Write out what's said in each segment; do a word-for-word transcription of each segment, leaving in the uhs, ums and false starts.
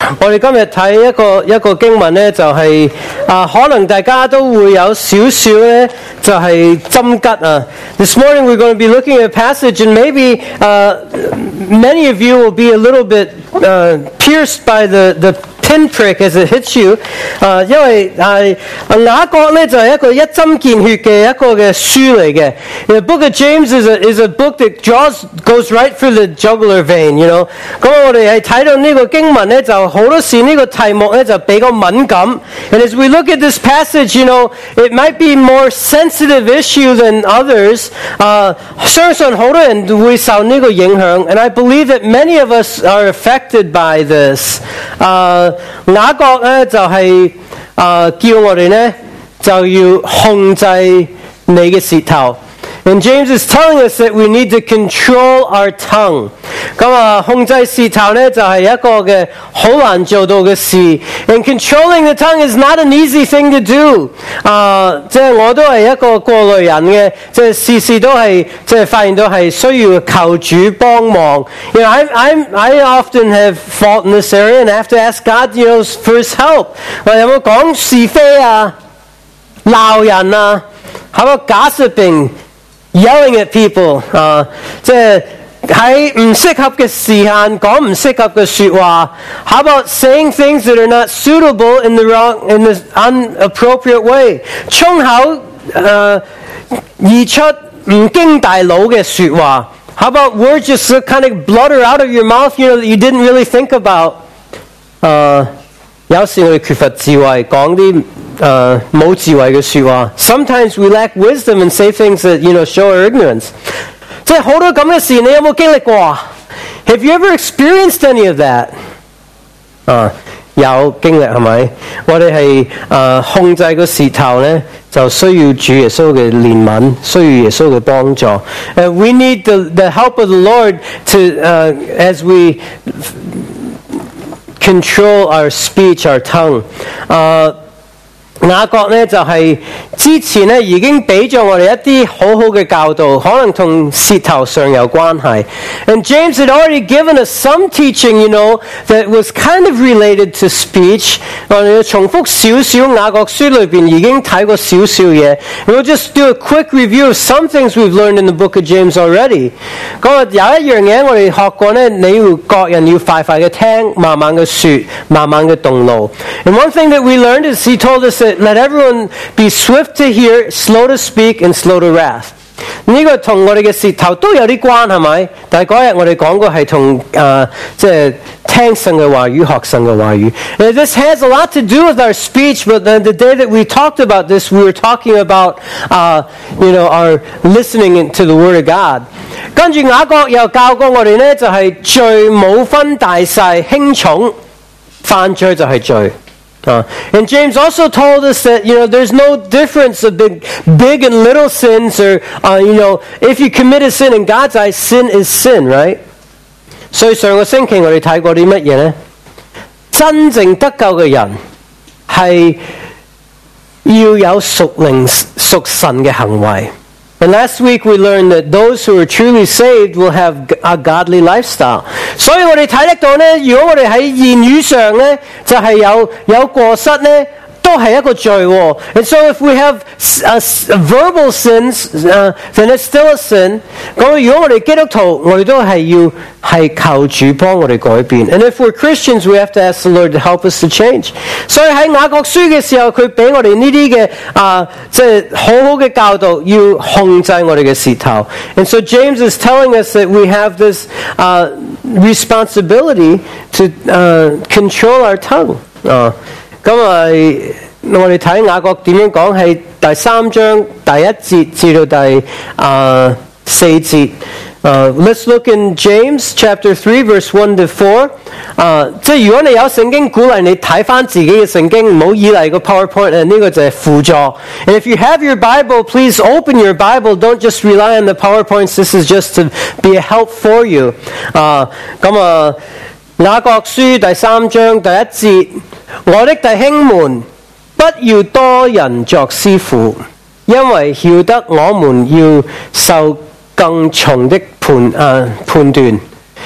我哋今日睇一個一個經文咧，就係、是、啊，可能大家都會有少少咧，就係針吉啊。This morning we're going to be looking at a passage, and maybe uh, many of you will be a little bit uh, pierced by the the pinprick as it hits you. 啊，因為係雅各咧就係一個一針見血嘅一個嘅書嚟嘅。The Book of James is a is a book that draws goes right through the jugular vein, you know. 咁我哋係睇到呢個經文咧，就好多時呢個題目咧就比較敏感。And as we look at this passage, you know, it might be more sensitive issue than others. 啊，相信好多人會受呢個影響。And I believe that many of us are affected by this. 啊，雅各咧就係、是、啊叫我哋咧就要控制你嘅舌頭。And James is telling us that we need to control our tongue. 咁啊，控制舌頭咧就係一個嘅好難做到嘅事。And controlling the tongue is not an easy thing to do. 啊，即係我都係一個過來人嘅，即係事事都係即係發現到係需要求主幫忙。You know, I I I often have fault in this area, and I have to ask God, you know, for His help. 我有冇講是非啊？鬧人啊？ How about gossiping? Yelling at people, 啊，即係喺唔適合嘅時間講唔適合嘅說話。How about saying things that are not suitable in the wrong, in the inappropriate way? 衝口誒而出唔經大腦嘅說話。How about words just kind of blutter out of your mouth, you know, that you didn't really think about? 誒，有時我哋缺乏智慧，講啲。Uh, 冇智慧嘅說話。Sometimes we lack wisdom and say things that, you know, show our ignorance. 即係好多咁嘅事，你有冇經歷過啊？ Have you ever experienced any of that? 啊，有經歷係咪？我哋係誒控制個舌頭咧，就需要主耶穌嘅憐憫，需要耶穌嘅幫助。Uh, we need the the help of the Lord to uh, as we control our speech, our tongue. 誒、uh,雅各咧就係、是、之前咧已經俾咗我哋一啲好好嘅教導，可能同舌頭上有關係。And James had already given us some teaching, you know, that was kind of related to speech. 我哋要重複少少雅各書裏邊已經睇過少少嘢。We'll just do a quick review of some things we've learned in the book of James already. 咁啊有一樣嘢我哋學過咧，你要各人要快快嘅聽，慢慢嘅說，慢慢嘅動怒。And one thing that we learned is he told us that let everyone be swift to hear, slow to speak, and slow to wrath. 呢個同我哋嘅舌頭都有啲關係咪？但係嗰日我哋講過係同誒即係聽神嘅話語，學神嘅話語。And this has a lot to do with our speech, but the, the day that we talked about this, we were talking about, uh, you know, our listening to the Word of God. 跟住雅各又教過我哋咧，就係罪冇分大細輕重，犯罪就係罪。Uh, and James also told us that, you know, there's no difference of big, big and little sins, or, uh, you know, if you commit a sin in God's eyes, sin is sin, right? 所以上個星期我哋睇過啲乜嘢呢？真正得救嘅人係要有屬靈屬神嘅行為。And last week we learned that those who are truly saved will have a godly lifestyle. 所以我哋睇得到咧，如果我哋喺言語上咧，就係、是、有有過失咧，都係一個罪喎。And so if we have a, a verbal sins, uh, then it's still a sin. 咁如果我哋基督徒，我哋都係要係求主幫我哋改變。And if we're Christians, we have to ask the Lord to help us to change. 所以喺雅各書嘅時候，佢俾我哋呢啲嘅啊，即係好好嘅教導，要控制我哋嘅舌頭。And so James is telling us that we have this uh, responsibility to uh, control our tongue. 啊、uh,。咁啊，我哋睇雅各點樣講，係第三章第一節至到第啊四節。Uh, let's look in James chapter three verse one to four. 啊、uh, 即係如果你有聖經，鼓勵你睇翻自己嘅聖經，唔好依賴個 PowerPoint， 呢個就係輔助。And if you have your Bible, please open your Bible. Don't just rely on the PowerPoints. This is just to be a help for you. 啊，咁啊，雅各書第三章第一節。我的弟兄們，不要多人作師傅，因為曉得我們要受更重的判、呃、判斷。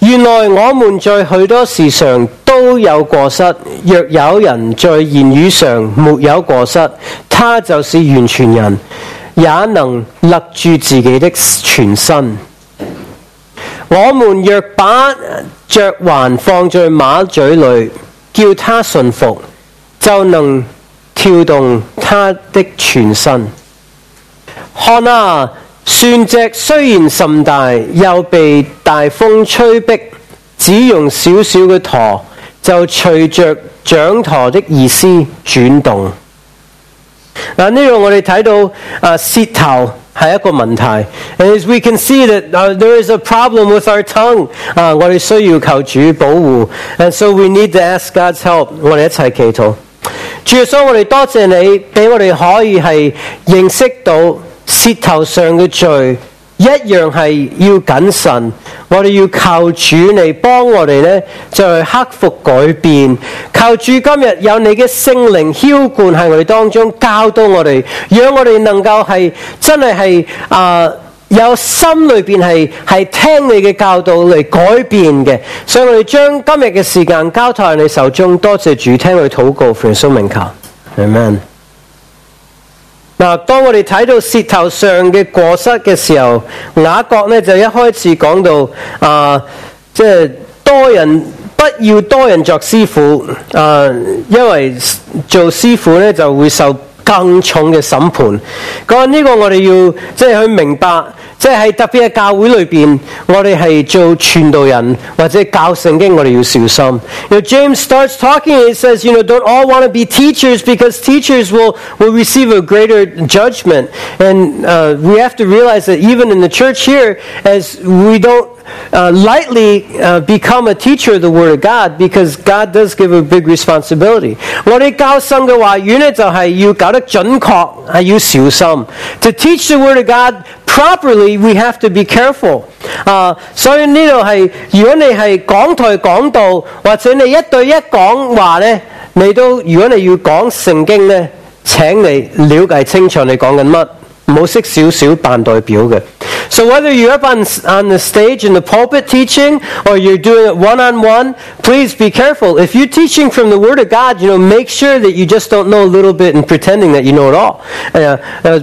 原來我們在許多事上都有過失，若有人在言語上沒有過失，他就是完全人，也能勒住自己的全身。我們若把嚼環放在馬嘴裏，叫他順服，就能跳動他的全身。看啊，船隻雖然甚大，又被大風吹逼，只用小小嘅舵，就隨着掌舵的意思轉動。嗱，呢度我哋睇到啊，舌頭係一個問題。And as we can see that、uh, there is a problem with our tongue， 啊，我哋需要求主保護。And so we need to ask God's help。我哋一齊祈禱。主耶穌，我哋多謝你，俾我哋可以係認識到舌頭上嘅罪，一樣係要謹慎。我哋要靠主嚟幫我哋呢，就係克服改變。靠主今日有你嘅聖靈澆灌喺我哋當中，教導我哋，讓我哋能夠係真係係啊有心裏邊係係聽你嘅教導嚟改變嘅。所以我哋將今日嘅時間交託喺你手中，多謝主，聽我哋禱告，奉耶穌名求 ，Amen。嗱，當我哋睇到舌頭上嘅過失嘅時候，雅各呢就一開始講到啊，即係多人不要多人作師傅啊，因為做師傅呢就會受更重嘅審判。講呢個我哋要即係去明白，即係喺特別嘅教會裏邊，我哋係做傳道人或者教聖經，我哋要小心。You know, James starts talking and he says, you know, don't all want to be teachers because teachers will, will receive a greater judgment. And uh, we have to realize that even in the church here, as we don't Uh, lightly uh, become a teacher of the Word of God, because God does give a big responsibility. 我哋教神嘅話語呢，就係要搞得準確，係要小心。To teach the Word of God properly, we have to be careful. 啊、uh, ，所以呢度係，如果你係講台講道，或者你一對一講話呢，你都如果你要講聖經呢，請你了解清楚你講緊乜，唔好識少少扮代表嘅。So whether you're up on, on the stage in the pulpit teaching or you're doing it one-on-one, please be careful. If you're teaching from the Word of God, you know, make sure that you just don't know a little bit and pretending that you know it all. Uh, uh,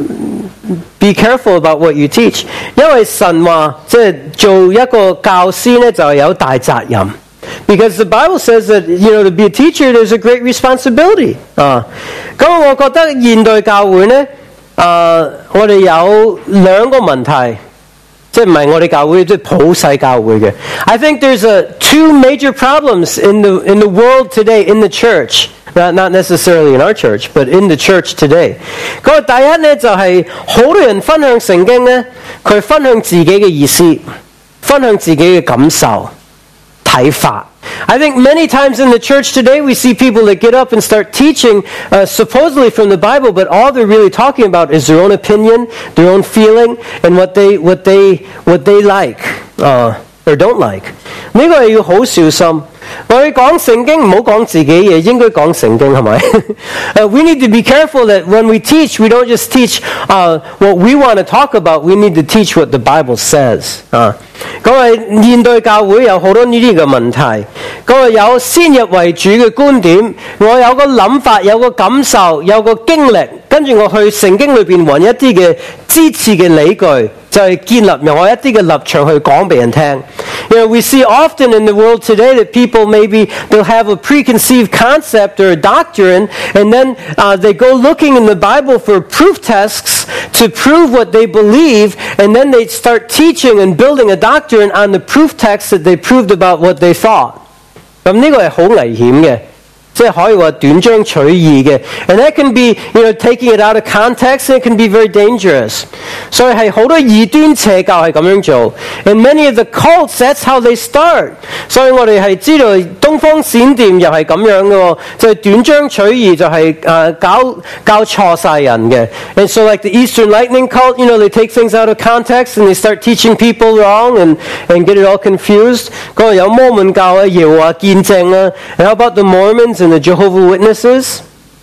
be careful about what you teach. 因為神話即係做一個教師呢，就有大責任。Because the Bible says that, you know, to be a teacher, there's a great responsibility. 啊，咁我覺得現代教會呢。Uh, 我哋有兩個問題，即係唔係我哋教會，即係普世教會嘅。I think there's a two major problems in the in the world today in the church, not not necessarily in our church, but in the church today. 嗰個第一咧就係、是、好多人分享聖經咧，佢分享自己嘅意思，分享自己嘅感受、睇法。I think many times in the church today we see people that get up and start teaching uh, supposedly from the Bible, but all they're really talking about is their own opinion, their own feeling, and what they what they what they like uh, or don't like. 呢個係要好小心。我哋講聖經唔好講自己嘢，應該講聖經係咪？ uh, we need to be careful that when we teach, we don't just teach uh, what we want to talk about. We need to teach what the Bible says. 啊，咁啊，現代教會有好多呢啲嘅問題。咁啊，有先入為主嘅觀點，我有個諗法，有個感受，有個經歷，跟住我去聖經裏邊揾一啲嘅支持嘅理據，就係建立由我一啲嘅立場去講俾人聽。You know, we see often in the world today that people maybe they'll have a preconceived concept or a doctrine, and then uh, they go looking in the Bible for proof texts to prove what they believe, and then they start teaching and building a doctrine on the proof text that they proved about what they thought. 咁呢個係好危險嘅。即係可以話斷章取義嘅 ，and that can be, you know, taking it out of context, and it can be very dangerous. 所以係好多異端邪教係咁樣做 ，and many of the cults, that's how they start. 所以我哋係知道東方閃電又係咁樣嘅喎，就係、是、斷章取義，就係、是、誒、uh, 搞搞錯晒人嘅。And so like the Eastern Lightning cult, you know, they take things out of context and they start teaching people wrong and and get it all confused. 嗰個有摩門教啊、耶和華見證啊，and how about the Mormons and the Jehovah's Witnesses?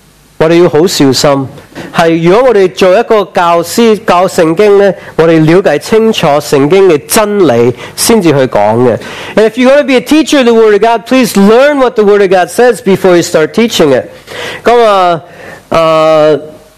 我哋要好小心。係如果我哋做一個教師教聖經呢，我哋了解清楚聖經嘅真理先至去講嘅。And if you're going to be a teacher of the Word of God, please learn what the Word of God says before you start teaching it. 咁啊，誒，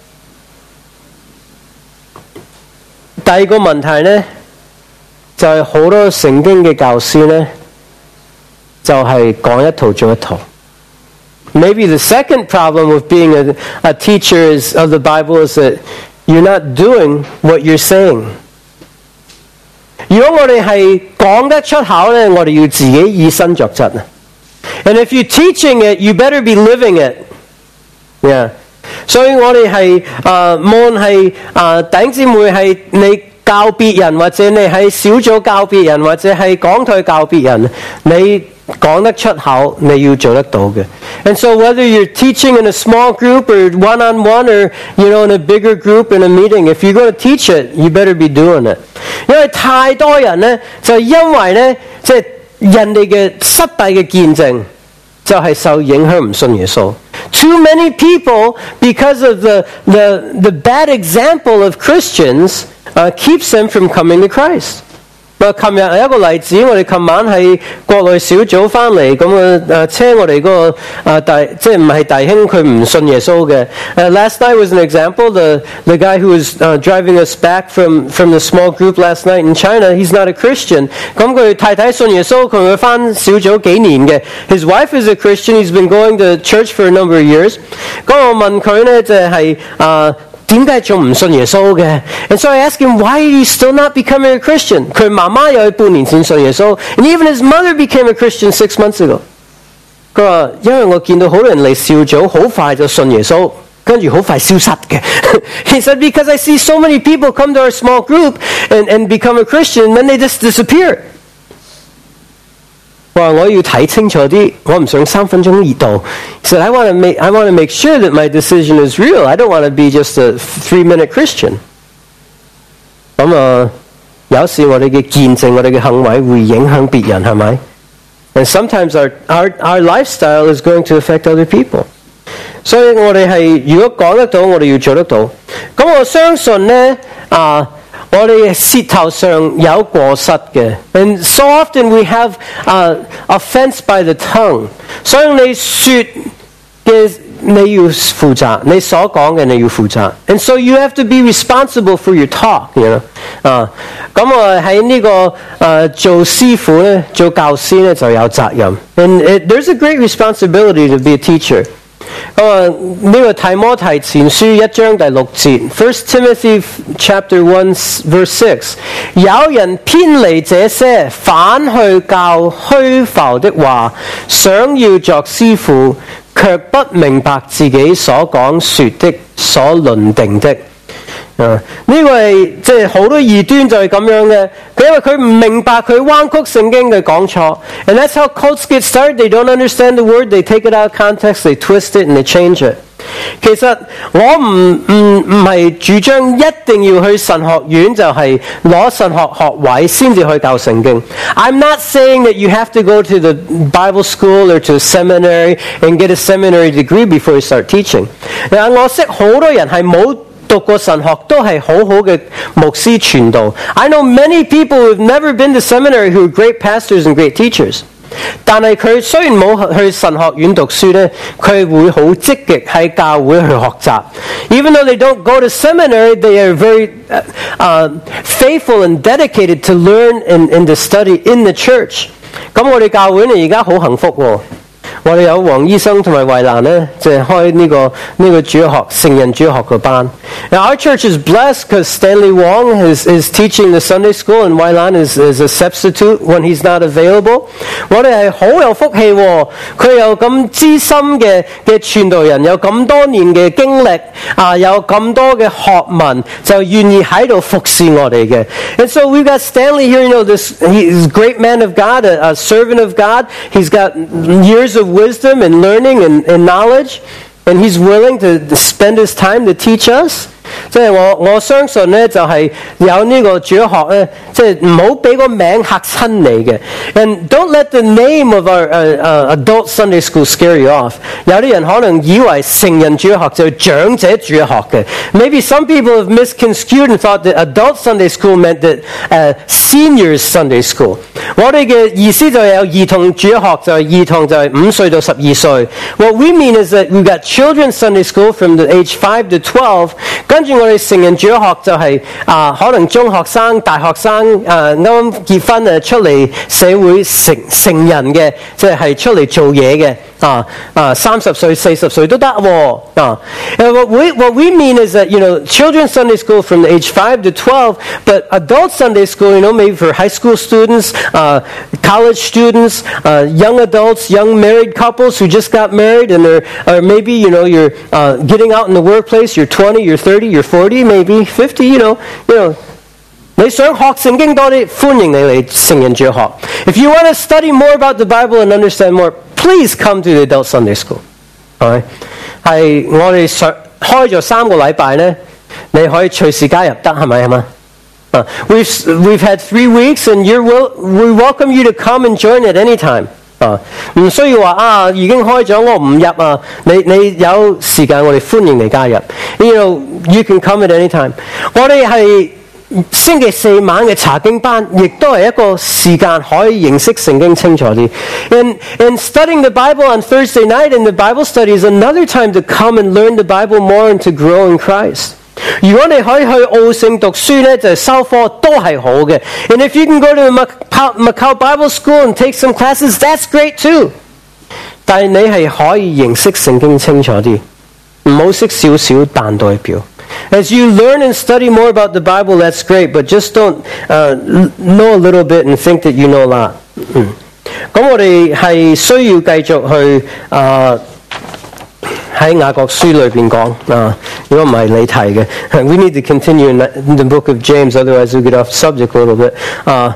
第二個問題呢，就係好多聖經嘅教師呢，就係講一套做一套。Maybe the second problem with being a, a teacher is, of the Bible is that you're not doing what you're saying. 如果我哋係講得出口呢，我哋要自己以身作則。And if you're teaching it, you better be living it. Yeah. 所以我哋係誒，無論係誒弟兄姊妹係你教別人，或者你喺小組教別人，或者係講台教別人，你講得出口，你要做得到嘅。And so whether you're teaching in a small group or one-on-one or, you know, in a bigger group in a meeting, if you're going to teach it, you better be doing it. 因為太多人呢，就因為呢，即係人哋嘅失敗嘅見證，就係受影響唔信耶穌。Too many people, because of the, the, the bad example of Christians, uh, keeps them from coming to Christ. 嗱，琴日係一個例子，我哋琴晚喺國內小組翻嚟，咁啊誒車我哋嗰個啊弟，即係唔係弟兄，佢唔信耶穌嘅。Uh, last night was an example. The the guy who was uh, driving us back from from the small group last night in China, he's not a Christian. 咁佢太太信耶穌，佢佢翻小組幾年嘅。His wife is a Christian. He's been going to church for a number of years. 咁我問佢咧，就係啊。點解仲唔信耶穌嘅 ？And so I asked him, why are you still not becoming a Christian? 佢媽媽又係半年前信耶穌 ，and even his mother became a Christian six months ago. 佢話因為我見到好多人嚟小組，好快就信耶穌，跟住好快消失嘅。He said because I see so many people come to our small group and and become a Christian, then they just disappear. 話我要睇清楚啲，我唔想三分鐘熱度。He said, I want to make, I want to make sure that my decision is real. I don't want to be just a three-minute Christian. 咁啊，有時我哋嘅見證，我哋嘅行為會影響別人，係咪 ？And sometimes our our our lifestyle is going to affect other people. 所以我哋係如果講得到，我哋要做得到。咁我相信呢，啊。我哋舌頭上有過失嘅 ，and so often we have uh, offense by the tongue。所以你說嘅你要負責，你所講嘅你要負責 ，and so you have to be responsible for your talk，you know 啊。咁我喺呢個誒、uh, 做師傅咧，做教師咧就有責任 ，and it, there's a great responsibility to be a teacher。咁啊，呢個提摩太前書一章第六節 ，First Timothy chapter one verse six， 有人偏離這些，反去教虛浮的話，想要作師傅，卻不明白自己所講說的、所論定的。啊！呢個係即係好多異端就係咁樣嘅，佢因為佢唔明白佢彎曲聖經嘅講錯 ，and that's how cults get started. They don't understand the word, they take it out of context, they twist it and they change it. 其實我唔唔唔係主張一定要去神學院就係攞神學學位先至去教聖經。I'm not saying that you have to go to the Bible school or to a seminary and get a seminary degree before you start teaching. 嗱，我識好多人係冇讀過神學都係好好嘅牧師傳道。I know many people who have never been to seminary who are great pastors and great teachers。但係佢雖然冇去神學院讀書咧，佢會好積極喺教會去學習。Even though they don't go to seminary, they are very uh, uh, faithful and dedicated to learn and, and to study in the church。咁我哋教會咧而家好幸福喎。我哋有黃醫生同埋衛蘭咧，就係開呢個呢個主日學成人主日學嘅班。Now our church is blessed because Stanley Wong is is teaching the Sunday school and Weilan is is a substitute when he's not available。我哋係好有福氣喎，佢有咁資深嘅嘅傳道人，有咁多年嘅經歷啊，有咁多嘅學問，就願意喺度服侍我哋嘅。And so we've got Stanley here, you know, this he's a great man of God, a, a servant of God. He's got years of wisdom and learning and, and knowledge, and he's willing to spend his time to teach us. 即係我我相信咧，就係有呢個主學咧，即係唔好俾個名嚇親你嘅。And don't let the name of our uh, uh, adult Sunday school scare you off. 有啲人可能以為成人主學就係長者主學嘅。Maybe some people have misconstrued and thought that adult Sunday school meant that uh, seniors Sunday school. 我哋嘅意思就係有兒童主學，就係兒童就係五歲到十二歲。What we mean is that we've got children's Sunday school from the age five to twelve. 跟住我哋成人主學就係、是、啊、呃，可能中學生、大學生啊啱啱結婚啊出嚟社會成成人嘅，即係係出嚟做嘢嘅啊啊三十歲、四十歲都得喎啊。And what we what we mean is that you know children's Sunday school from the age five to twelve, but adult Sunday school, you know, maybe for high school students, uh, college students, uh, young adults, young married couples who just got married, and they're or maybe you know you're uh, getting out in the workplace. You're twenty, you're thirty, you're forty, maybe fifty. You know, you know. 你想學聖經多啲，歡迎你嚟成人主學。If you want to study more about the Bible and understand more, please come to the adult Sunday school. 係咪？係我哋上開咗三個禮拜咧，你可以隨時加入得，係咪係嘛？Uh, we've we've had three weeks, and you're will we welcome you to come and join at any time. 啊，唔需要話啊，已經開咗我唔入啊！你你有時間，我哋歡迎你加入。You know, you can come at any time. 我哋係星期四晚嘅查經班，亦都係一個時間可以認識聖經清楚啲。And and studying the Bible on Thursday night in the Bible study is another time to come and learn the Bible more and to grow in Christ. 如果你可以去澳聖讀書咧，就修課都係好嘅。And if you can go to Macau Bible School and take some classes, that's great too. 但係你係可以認識聖經清楚啲，唔好識少少但代表。As you learn and study more about the Bible, that's great, but just don't uh, know a little bit and think that you know a lot. 嗯，咁我哋係需要繼續去啊。喺雅各書裏邊講啊，如果唔係你提嘅 ，we need to continue in the, in the book of James, otherwise we get off subject a little bit. 啊，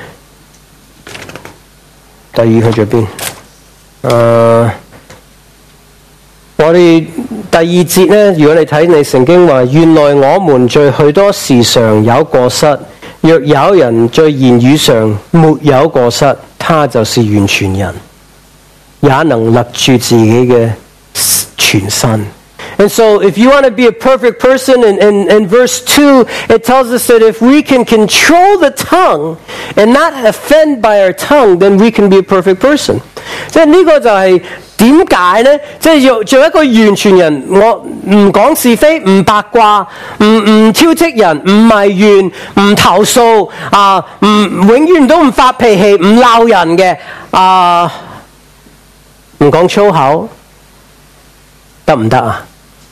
第二去咗邊？誒，我哋第二節咧，如果你睇你聖經話，原來我們在許多事上有過失，若有人在言語上沒有過失，他就是完全人，也能勒住自己嘅全身。And so if you want to be a perfect person, in, in, in verse two, it tells us that if we can control the tongue and not offend by our tongue, then we can be a perfect person. 即係呢個就係點解呢？即係要做一個完全人，我唔講是非，唔八卦，唔唔挑剔人，唔埋怨，唔投訴，啊，唔永遠都唔發脾氣，唔鬧人嘅，啊，唔講粗口，得唔得啊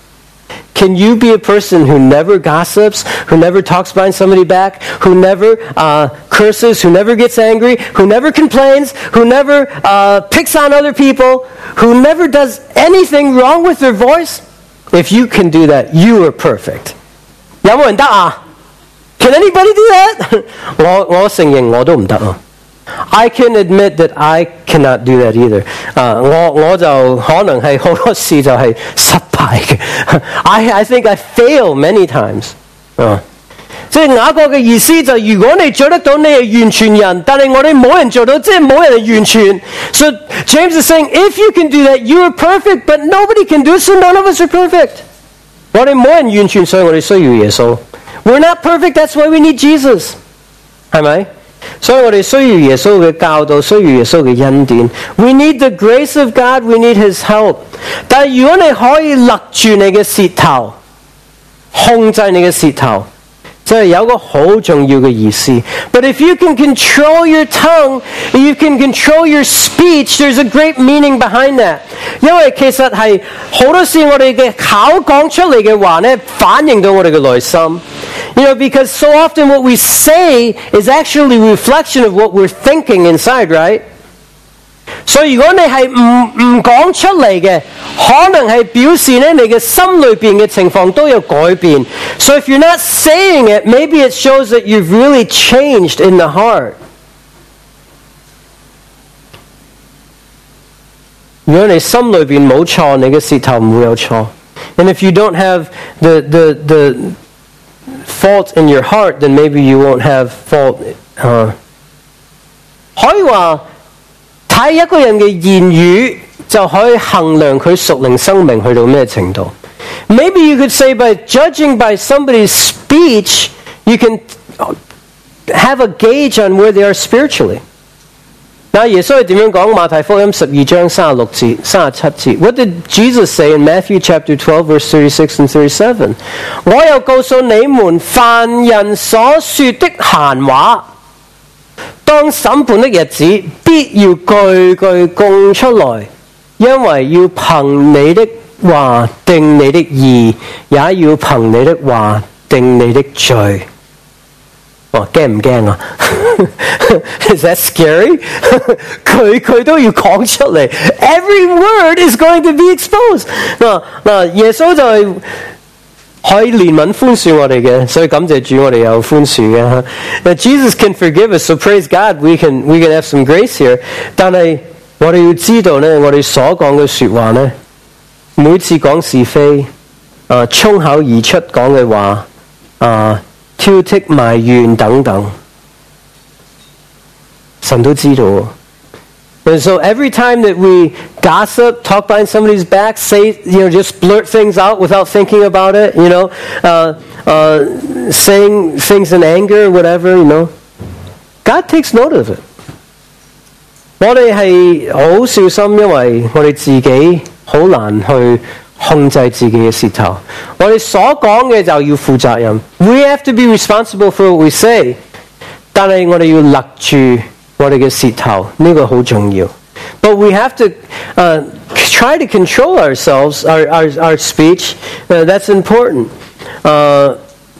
？Can you be a person who never gossips, who never talks behind somebody back, who never uh, curses, who never gets angry, who never complains, who never uh, picks on other people, who never does anything wrong with their voice? If you can do that, you are perfect. 有冇人得啊？ Can anybody do that? 我我承認我都唔得啊。I can admit that I cannot do that either. 啊、uh, ，我我就可能係好多事就係失敗嘅。I I think I fail many times. 啊、uh, ，即係雅各嘅意思就係，如果你做得到，你係完全人，但係我哋冇人做到，即係冇人係完全。So James is saying, if you can do that, you are perfect, but nobody can do it, so none of us are perfect. 我哋冇人完全，所以我哋需要耶穌。We're not perfect, that's why we need Jesus. 係咪？所以我哋需要耶穌嘅教導，需要耶穌嘅恩典。We need the grace of God. We need His help. 但係如果你可以勒住你嘅舌頭，控制你嘅舌頭，就係有個好重要嘅意思。But if you can control your tongue, if you can control your speech, there's a great meaning behind that. 因為其實係好多時我哋嘅口講出嚟嘅話咧，反映到我哋嘅內心。You know, because so often what we say is actually a reflection of what we're thinking inside, right? 所以如果你係唔唔講出嚟嘅，可能係表示咧你嘅心裏邊嘅情況都有改變。So if you're not saying it, maybe it shows that you've really changed in the heart. 如果你心裏邊冇錯，你嘅舌頭唔會有錯。And if you don't have the the the fault in your heart, then maybe you won't have fault. 啊、uh, 可以話睇一個人嘅言語就可以衡量佢屬靈生命去到咩程度。Maybe you could say by judging by somebody's speech, you can have a gauge on where they are spiritually. 嗱，耶穌係點樣講？馬太福音十二章三十六節、三十七節。What did Jesus say in Matthew chapter twelve, verse thirty-six and thirty-seven? 我又告訴你們，凡人所說的閒話，當審判的日子，必要句句供出來，因為要憑你的話定你的義，也要憑你的話定你的罪。哇，驚唔驚啊？Is that scary? 佢佢都要講出嚟 ，every word is going to be exposed。嗱嗱，耶穌就係可以憐憫寬恕我哋嘅，所以感謝主，我哋有寬恕嘅。Now Jesus can forgive us, so praise God, we can we can have some grace here。但係我哋要知道咧，我哋所講嘅説話咧，每次講是非，啊衝口而出講嘅話，啊。挑剔埋怨等等，神都知道。And so every time that we gossip, talk behind somebody's back, say, you know, just blurt things out without thinking about it, you know, uh, uh, saying things in anger, whatever, you know, God takes note of it. 我哋係好小心，因為我哋自己好難去控制自己嘅舌頭，我哋所講嘅就要負責任。We have to be responsible for what we say， 但係我哋要勒住我哋嘅舌頭，呢個好重要。But we have to uh, try to control ourselves, our our our speech. Uh, that's important. 誒，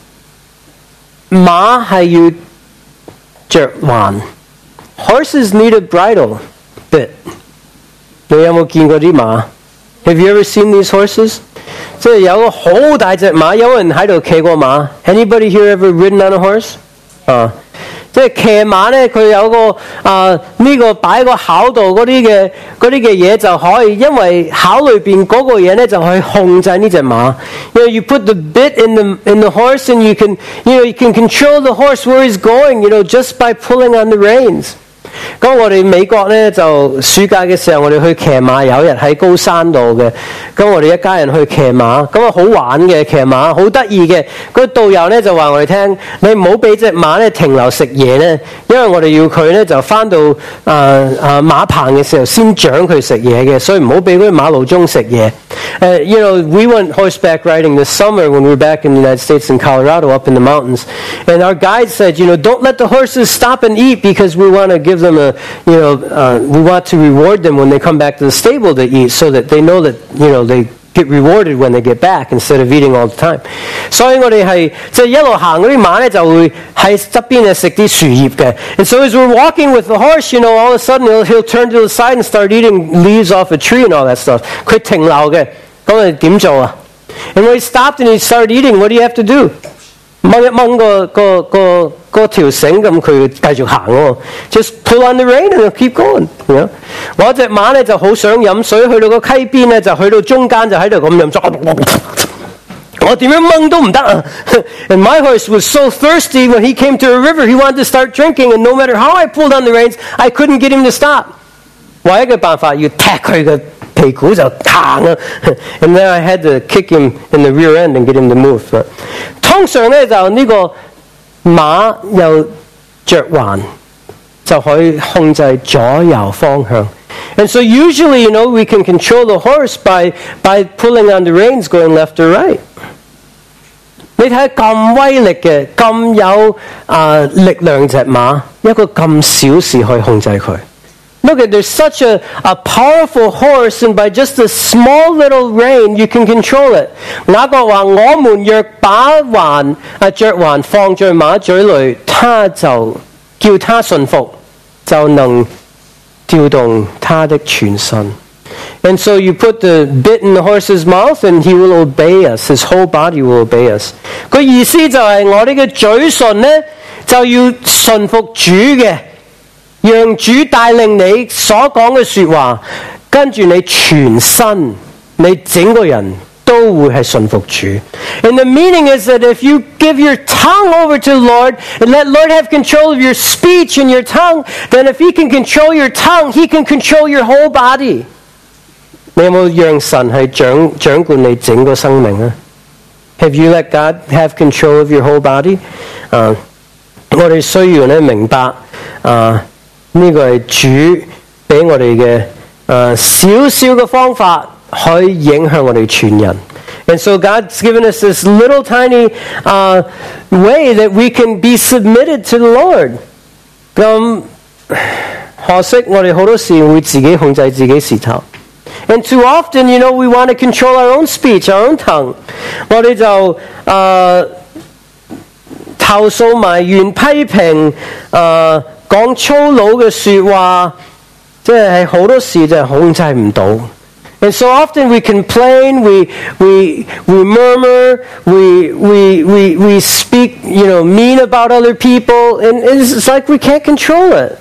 馬係要着環 ，horses need a bridle bit。你有冇見過啲馬？ Have you ever seen these horses? 即係有個好大隻馬，有人喺度騎過馬。Anybody here ever ridden on a horse? 啊，即係騎馬咧，佢有個啊呢個擺個考度嗰啲嘅嗰啲嘅嘢就可以，因為考裏邊嗰個嘢咧就可以控制呢隻馬。You know, you put the bit in the in the horse and you can you know you can control the horse where he's going. You know, just by pulling on the reins. 咁我哋美國咧就暑假嘅時候，我哋去騎馬，有一日喺高山度嘅。咁我哋一家人去騎馬，咁啊好玩嘅騎馬，好得意嘅。個導遊咧就話我哋聽，你唔好俾隻馬咧停留食嘢咧，因為我哋要佢咧就翻到啊啊馬棚嘅時候先獎佢食嘢嘅，所以唔好俾嗰啲馬路中食嘢。Uh, you know, we went horseback riding this summer when we were back in the United States in Colorado, up in the mountains, and our guide said, you know, don't let the horses stop and eat because we want to give them a, you know, uh, we want to reward them when they come back to the stable to eat, so that they know that, you know, they get rewarded when they get back instead of eating all the time. 所以我哋係即係一路行嗰啲馬咧，就會喺側邊咧食啲樹葉嘅。And so as we're walking with the horse, you know, all of a sudden he'll, he'll turn to the side and start eating leaves off a tree and all that stuff. 佢停留嘅，咁我哋點做啊 ？And when he stopped and he started eating, what do you have to do? 掹一掹個個個個條繩，咁佢繼續行喎。Just pull on the rein and keep going。我隻馬咧就好想飲水，去到個溪邊咧就去到中間就喺度咁飲。我點樣掹都唔得啊 ！And my horse was so thirsty when he came to a river, he wanted to start drinking, and no matter how I pulled on the reins, I couldn't get him to stop。唯一嘅辦法要踢佢嘅屁股就彈啊 ！And then I had to kick him in the rear end and get him to move。通常咧就呢個馬又着環，就可以控制左右方向。And so usually, you know, we can control the horse by by pulling on the reins, going left or right. 你睇咁威力嘅、咁有啊、呃、力量隻馬，一個咁小事可以控制佢。Look at there's such a, a powerful horse, and by just a small little rein, you can control it. 雅各話：我們若把環啊著環放在馬嘴裏，他就叫他順服，就能調動他的全身。And so you put the bit in the horse's mouth, and he will obey us. His whole body will obey us. 個意思就係我哋嘅嘴唇咧，就要順服主嘅。讓主帶領你所講嘅說話，跟住你全身，你整個人都都會係順服主。And the meaning is that if you give your tongue over to the Lord and let Lord have control of your speech and your tongue, then if He can control your tongue, He can control your whole body. 你有冇讓神係掌掌管你整個生命啊？ Have you let God have control of your whole body? 啊，我哋需要咧明白啊，呢個係主俾我哋嘅誒少少嘅方法，可以影響我哋全人。And so God's given us this little tiny uh, way that we can be submitted to the Lord. 咁可惜我哋好多時會自己控制自己舌頭。And too often, you know, we want to control our own speech, our own tongue. 我哋就誒投訴埋怨批評誒講粗魯嘅説話，即係好多時就控制唔到。And so often we complain, we we we murmur, we we we we speak, you know, mean about other people, and it's like we can't control it.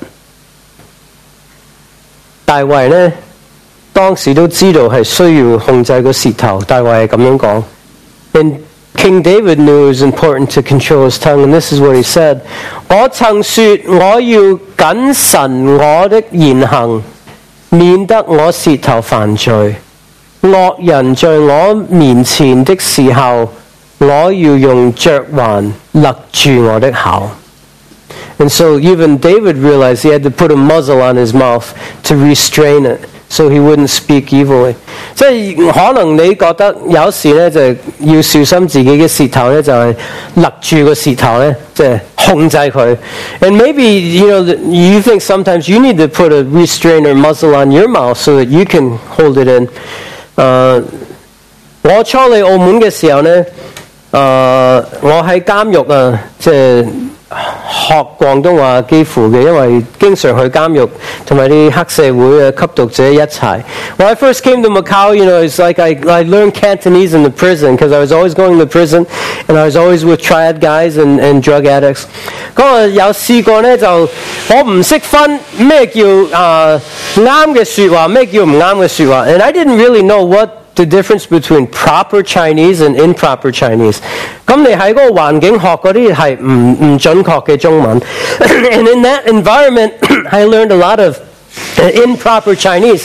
大衛呢，當時都知道係需要控制個舌頭。大衛係咁樣講。And King David knew it was important to control his tongue, and this is what he said: 我曾說我要謹慎我的言行，免得我舌頭犯罪。惡人在我面前的時候，我要用嚼環勒住我的口。And so even David realized he had to put a muzzle on his mouth to restrain it, so he wouldn't speak evilly. 即係可能你覺得有時咧就要小心自己嘅舌頭咧，就係勒住個舌頭咧，即係控制佢。And maybe you know you think sometimes you need to put a restraint or muzzle on your mouth so that you can hold it in. 誒、uh, 我初嚟澳門嘅時候咧，誒、uh, 我喺監獄啊，即係學廣東話幾乎嘅，因為經常去監獄同埋啲黑社會嘅吸毒者一齊。When I first came to Macau, you know, it's like I, I learned Cantonese in the prison because I was always going to prison and I was always with triad guys and, and drug addicts. 咁我有試過咧，就我唔識分咩叫誒啱嘅説話，咩叫唔啱嘅説話 ，and I didn't really know what the difference between proper Chinese and improper Chinese. 咁你喺嗰個環境學嗰啲係唔唔準確嘅中文。And in that environment, I learned a lot of improper Chinese.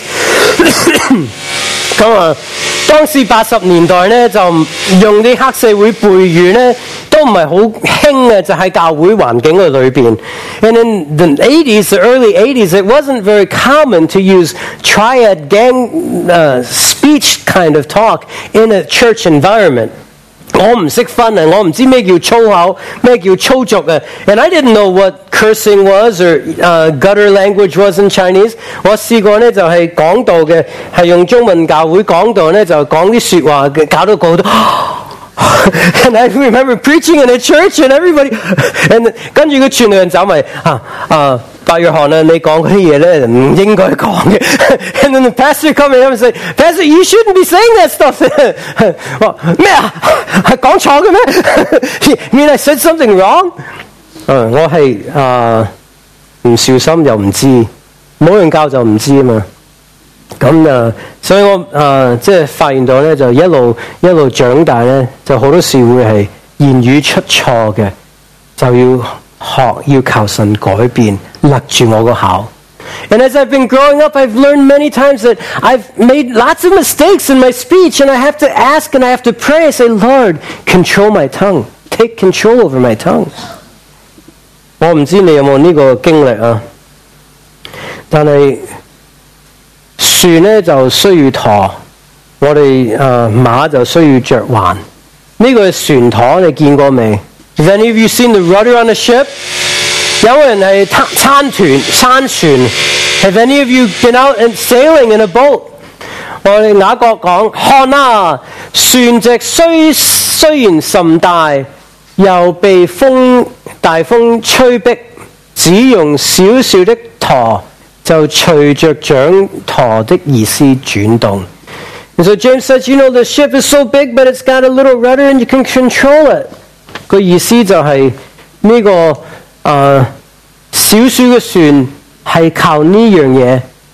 咁啊，當時八十年代咧就用啲黑社會背語咧，都唔係好興嘅，就喺教會環境嘅裏邊。And in the eighties, the early eighties, it wasn't very common to use triad gang uh, speech kind of talk in a church environment. 我唔識分啊，我唔知咩叫粗口，咩叫粗俗啊。And I didn't know what cursing was or uh, gutter language was in Chinese. 我試過咧就係講道嘅，係用中文教會講道咧就講啲説話，搞到個個都。And I remember preaching in a church and everybody, and 跟住佢全部人走埋啊啊！白約翰啊，你講嗰啲嘢咧唔應該講嘅。And then the pastor come in and say, Pastor, you shouldn't be saying that stuff. 話咩啊？係講錯嘅咩 ？You mean I said something wrong？ 啊，我係啊唔小心又唔知，冇人教就唔知啊嘛。咁啊，所以我啊即係發現到咧，就一路一路長大咧，就好多時會係言語出錯嘅，就要學要求神改變，勒住我個口。And as I've been growing up, I've learned many times that I've made lots of mistakes in my speech, and I have to ask and I have to pray. I say, Lord, control my tongue. Take control over my tongue. 我唔知你有冇呢個經歷啊？但係船咧就需要舵，我哋誒、呃、馬就需要着環。呢個係船舵，你見過未 ？Have any of you seen the rudder on a ship？ 有人係撐船撐船。Have any of you been out and sailing in a boat？ 我哋雅各講：看啊，船隻雖雖然甚大，又被風大風吹逼，只用小小的舵，就隨着掌舵的意思轉動。And so James says, you know, the ship is so big, but it's got a little rudder and you can control it. 個意思就係呢個誒小小嘅船係靠呢樣嘢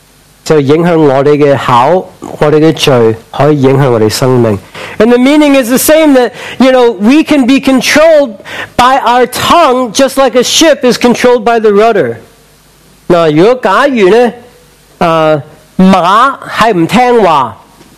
就影響我哋嘅口，我哋嘅罪可以影響我哋生命。And the meaning is the same that, you know, we can be controlled by our tongue just like a ship is controlled by the rudder. 嗱，如果假如咧，誒馬係唔聽話，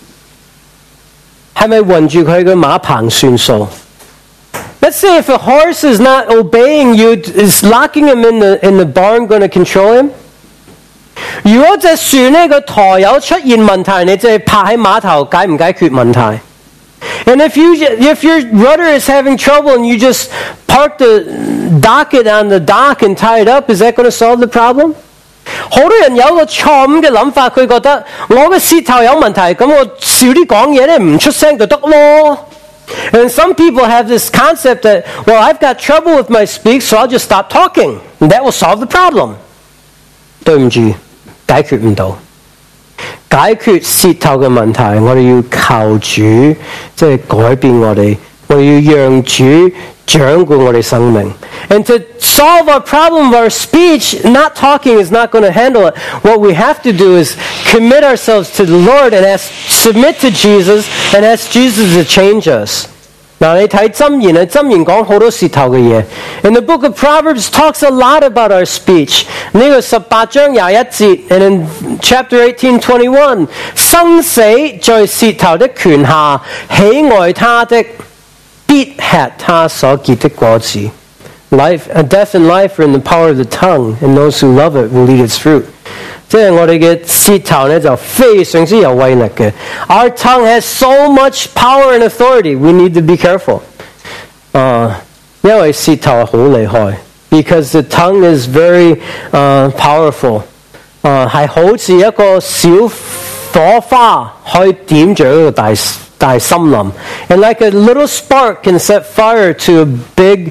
係咪暈住佢嘅馬棚算數？ Let's say if a horse is not obeying you, is locking him in the in the barn going to control him? 如果隻船呢個舵有出現問題，你即係泊喺碼頭解唔解決問題 ？And if you if your rudder is having trouble and you just park the docket on the dock and tie it up, is that going to solve the problem? 好多人有個錯誤嘅諗法，佢覺得我嘅舌頭有問題，咁我少啲講嘢咧，唔出聲就得咯。And some people have this concept that, well, I've got trouble with my speech, so I'll just stop talking, and that will solve the problem. 對唔住，解決唔到。解決舌頭嘅問題，我哋要靠主，即係改變我哋，我哋要讓主掌管我哋生命。And to solve our problem of our speech, not talking is not going to handle it. What we have to do is commit ourselves to the Lord and ask, submit to Jesus and ask Jesus to change us. 嗱，你睇箴言啊，箴言講好多舌頭嘅嘢。And the book of Proverbs talks a lot about our speech. 呢個十八章廿一節 ，and in chapter eighteen twenty-one， 生死在舌頭的權下，喜愛他的必吃他所結的果子。Life, death and life are in the power of the tongue, and those who love it will eat its fruit. 即係我哋嘅舌頭咧就非常之有威力嘅。Our tongue has so much power and authority. We need to be careful. 啊，因為舌頭係好厲害 ，because the tongue is very 啊 powerful. 啊，係好似一個小火花可以點着一個大大森林 ，and like a little spark can set fire to a big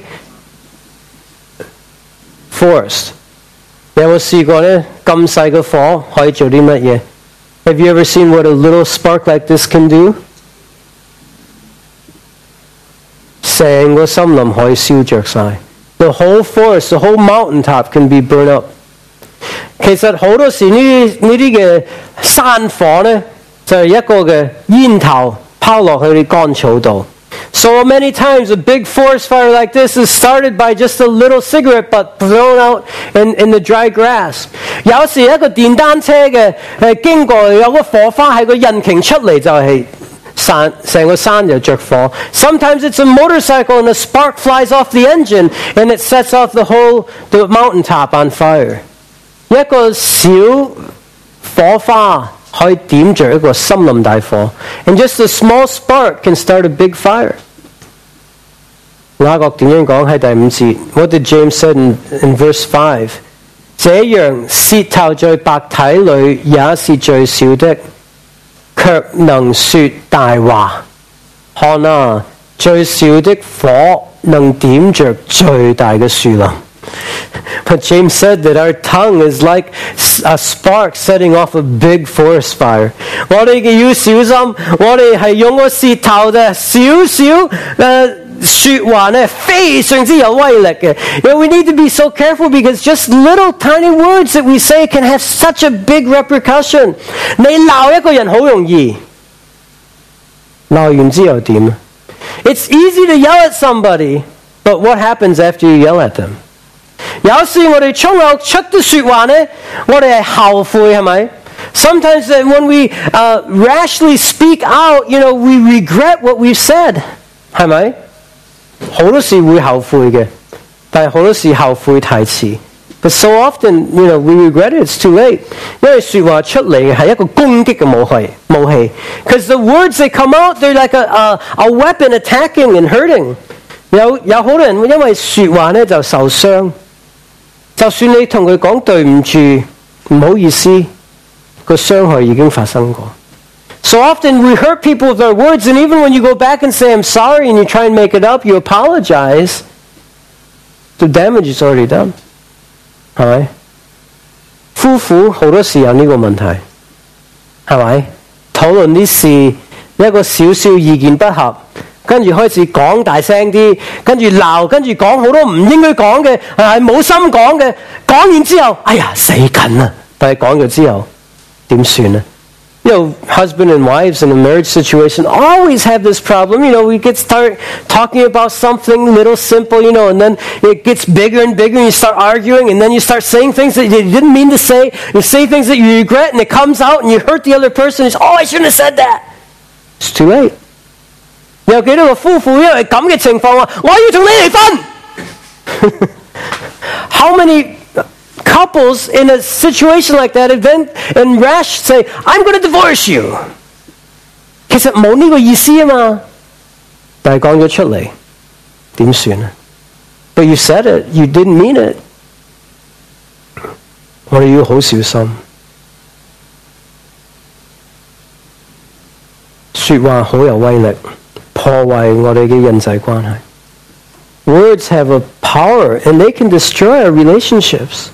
forest. 你有冇試過咧？咁細嘅火可以做啲乜嘢 ？Have you ever seen what a little spark like this can do? 成個森林可以燒着晒。The whole forest, the whole mountain top can be burned up. 其實好多時呢呢啲嘅山火咧，就係一個嘅煙頭拋落去啲乾草度。So many times a big forest fire like this is started by just a little cigarette butt thrown out in, in the dry grass. 有時一個電單車嘅誒經過有個火花喺個引擎出嚟就係山成個山就着火。Sometimes it's a motorcycle and a spark flies off the engine and it sets off the whole the mountaintop on fire. 一個小火花可以點着一個森林大火 and just a small spark can start a big fire. 雅各點樣講喺第五節 What did James said in, in verse five? 這樣舌頭在百體裏也是最小的，卻能說大話。看啊，最小的火能點着最大嘅樹林。But James said that our tongue is like a spark setting off a big forest fire. 我哋嘅要小心，我哋係用個舌頭嘅少少誒說話咧，非常之有威力嘅。And we need to be so careful because just little tiny words that we say can have such a big repercussion. 你鬧一個人好容易，鬧完之後點啊 ？It's easy to yell at somebody, but what happens after you yell at them?有時我哋粗口出啲說話呢，我哋係後悔係咪 ？Sometimes when we uh, rashly speak out, you know, we regret what we've said， 係咪？好多時會後悔嘅，但係好多時後悔太遲。But so often, you know, we regret it. It's too late. 因為說話出嚟係一個攻擊嘅武器，武器。Because the words that come out, they're like a a, a weapon attacking and hurting. 有有好多人因為說話呢就受傷。就算你同佢講對唔住，唔好意思，個傷害已經發生過。So often we hurt people with our words, and even when you go back and say I'm sorry and you try and make it up, you apologize, the damage is already done. 係咪？夫婦好多時有呢個問題，係咪？討論啲事，一個少少意見不合。跟住開始講大聲啲，跟住鬧，跟住講好多唔應該講嘅，係冇心講嘅。講完之後，哎呀死緊啦！但係講咗之後， 點算呢？ You know, husband and wives in a marriage situation always have this problem. You know, we get start talking about something little simple, you know, and then it gets bigger and bigger, and you start arguing, and then you start saying things that you didn't mean to say. You say things that you regret, and it comes out, and you hurt the other person. It's, oh, I shouldn't have said that. It's too late. 有幾多個夫婦因為咁嘅情況話，我要同你離婚。How many couples in a situation like that event and rash say, I'm going to divorce you. 其實冇呢個意思啊嘛，但係講咗出嚟，點算啊？ But you said it, you didn't mean it. 我哋要好小心，說話好有威力，破壞我哋嘅人際關係。Words have a power and they can destroy our relationships.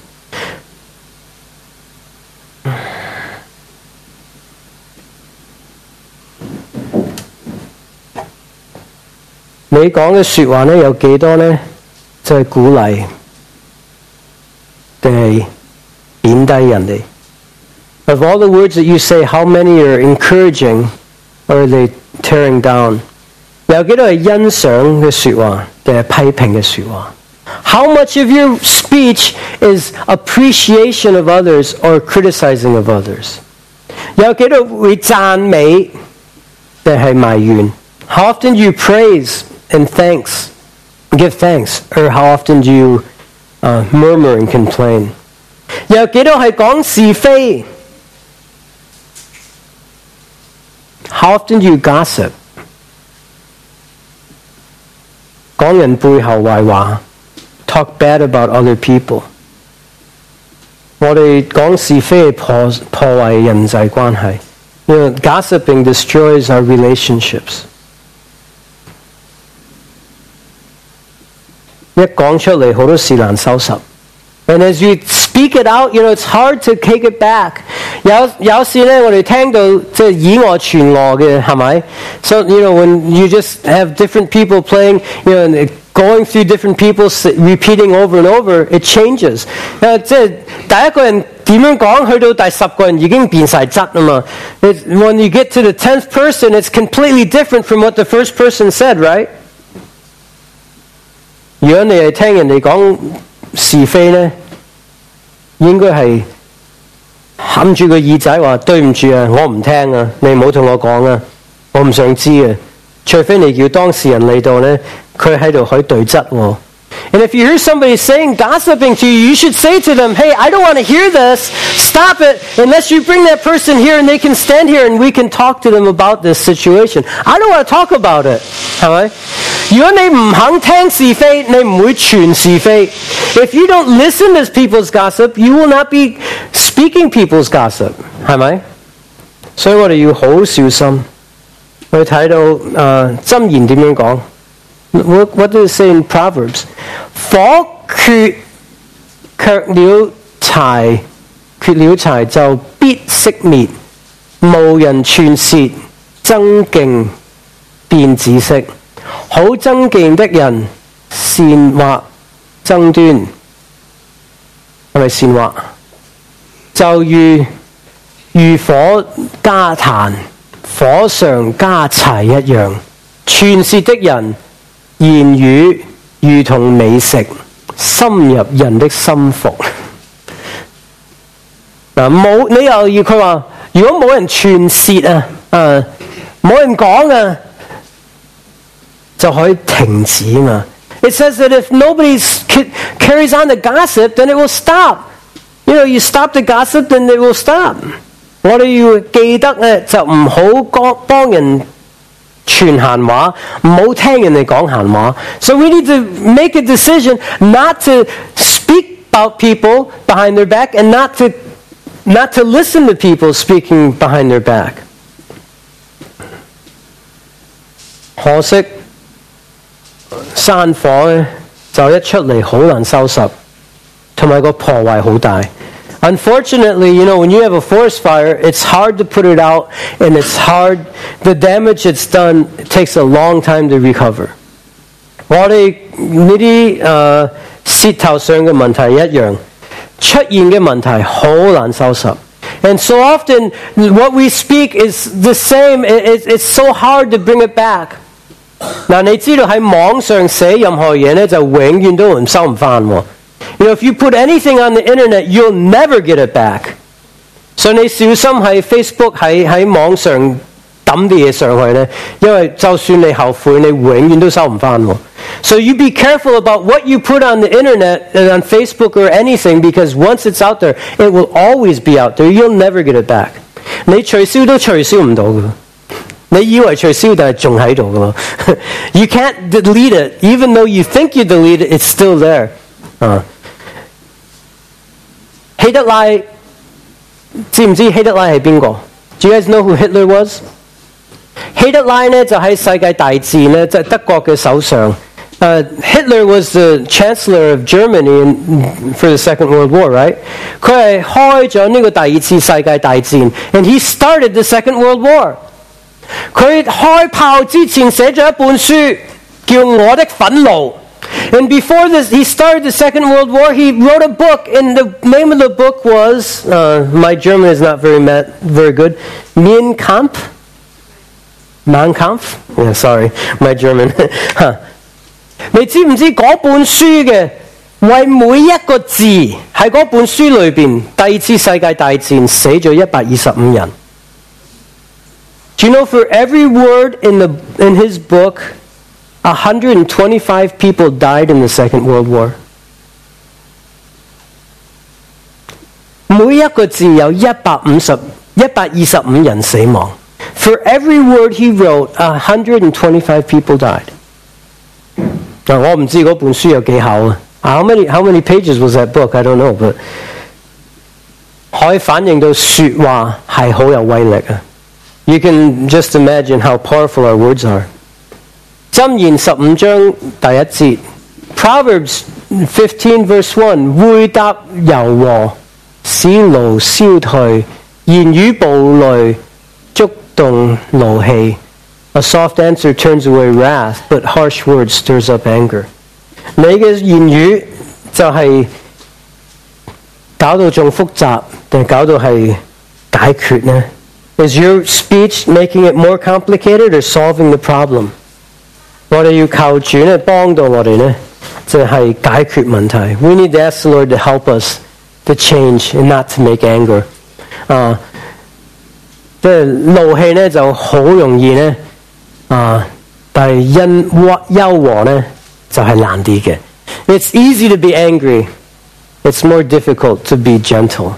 你講嘅說話呢，有幾多呢？就係鼓勵，定係貶低人哋？ Of all the words that you say, how many are encouraging, or are they tearing down? 有幾多係欣賞嘅說話，定係批評嘅說話？ How much of your speech is appreciation of others or criticizing of others? 有幾多會讚美，定係埋怨？ How often do you praise and thanks, give thanks, or how often do you uh, murmur and complain? 有幾多係講是非？ How often do you gossip? 講人背後壞話 talk bad about other people. 我哋講是非破破壞人際關係。You know, gossiping destroys our relationships. 一講出嚟，好多事難收拾。And as you speak it out, you know, it's hard to take it back. 有有時咧，我哋聽到即係以訛傳訛嘅，係咪？ So you know, when you just have different people playing, you know, and going through different people repeating over and over, it changes. 誒，即係第一個人點樣講，去到第十個人已經變晒質啊嘛。When you get to the tenth person, it's completely different from what the first person said, right? 如果你係聽人哋講是非呢，應該係冚住個耳仔話對唔住啊，我唔聽啊，你唔好同我講啊，我唔想知啊。除非你叫當事人嚟到呢，佢喺度可以對質喎。And if you hear somebody saying gossiping to you, you should say to them, hey, I don't want to hear this. Stop it unless you bring that person here and they can stand here and we can talk to them about this situation. I don't want to talk about it. 係咪？如果你唔肯聽是非，你唔會傳是非。If you don't listen to people's gossip, you will not be speaking people's gossip. 係咪？所以我哋要好小心。我哋睇到誒箴言點樣講？ What, what does it say in Proverbs? 火缺卻了柴，缺了柴就必熄滅。無人傳舌，爭競便止息。好爭競的人，煽惑爭端，係咪煽惑？就如如火加炭，火上加柴一樣。傳舌的人，言語如同美食，深入人的心腹。嗱，冇你又要佢話，如果冇人傳舌啊，啊，冇人講啊，就可以停止嘛。It says that if nobody carries on the gossip, then it will stop. You know, you stop the gossip, then it will stop. 我哋要記得咧，就唔好講幫人傳閒話，唔好聽人哋講閒話。So we need to make a decision not to speak about people behind their back and not to not to listen to people speaking behind their back. 可惜山火咧就一出嚟好難收拾，同埋個破壞好大。Unfortunately, you know, when you have a forest fire, it's hard to put it out, and it's hard, the damage it's done, it takes a long time to recover. 我哋呢啲誒舌頭上嘅問題一樣，出現嘅問題好難收拾。 And so often, what we speak is the same. It, it's so hard to bring it back. 嗱，你知道喺網上寫任何嘢咧，就永遠都唔收唔返喎。You know, if you put anything on the internet, you'll never get it back. 所以你小心喺 Facebook 喺喺網上抌啲嘢上去咧，因為就算你後悔，你永遠都收唔返喎。So you be careful about what you put on the internet and on Facebook or anything, because once it's out there, it will always be out there. You'll never get it back. 你取消都取消唔到嘅，你以為取消，但係仲喺度嘅咯。You can't delete it, even though you think you delete it, it's still there. 啊，希特拉知唔知希特拉係邊個 ？Do you guys know who Hitler was？ 希特拉呢就喺世界大戰呢，就係德國嘅首相。Uh, Hitler was the chancellor of Germany in, for the Second World War, right? 佢係開咗呢個第二次世界大戰 and he started the Second World War. 佢開炮之前寫咗一本書叫《我的憤怒》。And before this, he started the Second World War, he wrote a book, and the name of the book was, uh, my German is not very very good, Mein Kampf? Mein Kampf? Yeah, sorry, my German. 你知唔知嗰本書嘅為每一個字喺嗰本書裏邊，第二次世界大戰死咗一百二十五人。Do you know for every word in the in his book, one hundred twenty-five people died in the Second World War. 每一個字有一百五十、一百二十五人死亡。For every word he wrote, one hundred twenty-five people died. 嗱，我唔知嗰本書有幾厚啊。How many how many pages was that book? I don't know, but 可以反映到説話係好有威力啊。You can just imagine how powerful our words are. 箴言十五章第一節 Proverbs fifteen verse one 回答柔和，使怒消退；言語暴戾，觸動怒氣。A soft answer turns away wrath, but harsh words stirs up anger. 你嘅言語就係搞到仲複雜，定係搞到係解決呢？ Is your speech making it more complicated or solving the problem? 我哋要靠主咧幫到我哋咧，就係解決問題。We need to ask the Lord to help us to change and not to make anger. 啊，即係怒氣咧就好容易咧。啊！但係因柔和咧就係難啲嘅。It's easy to be angry. It's more difficult to be gentle.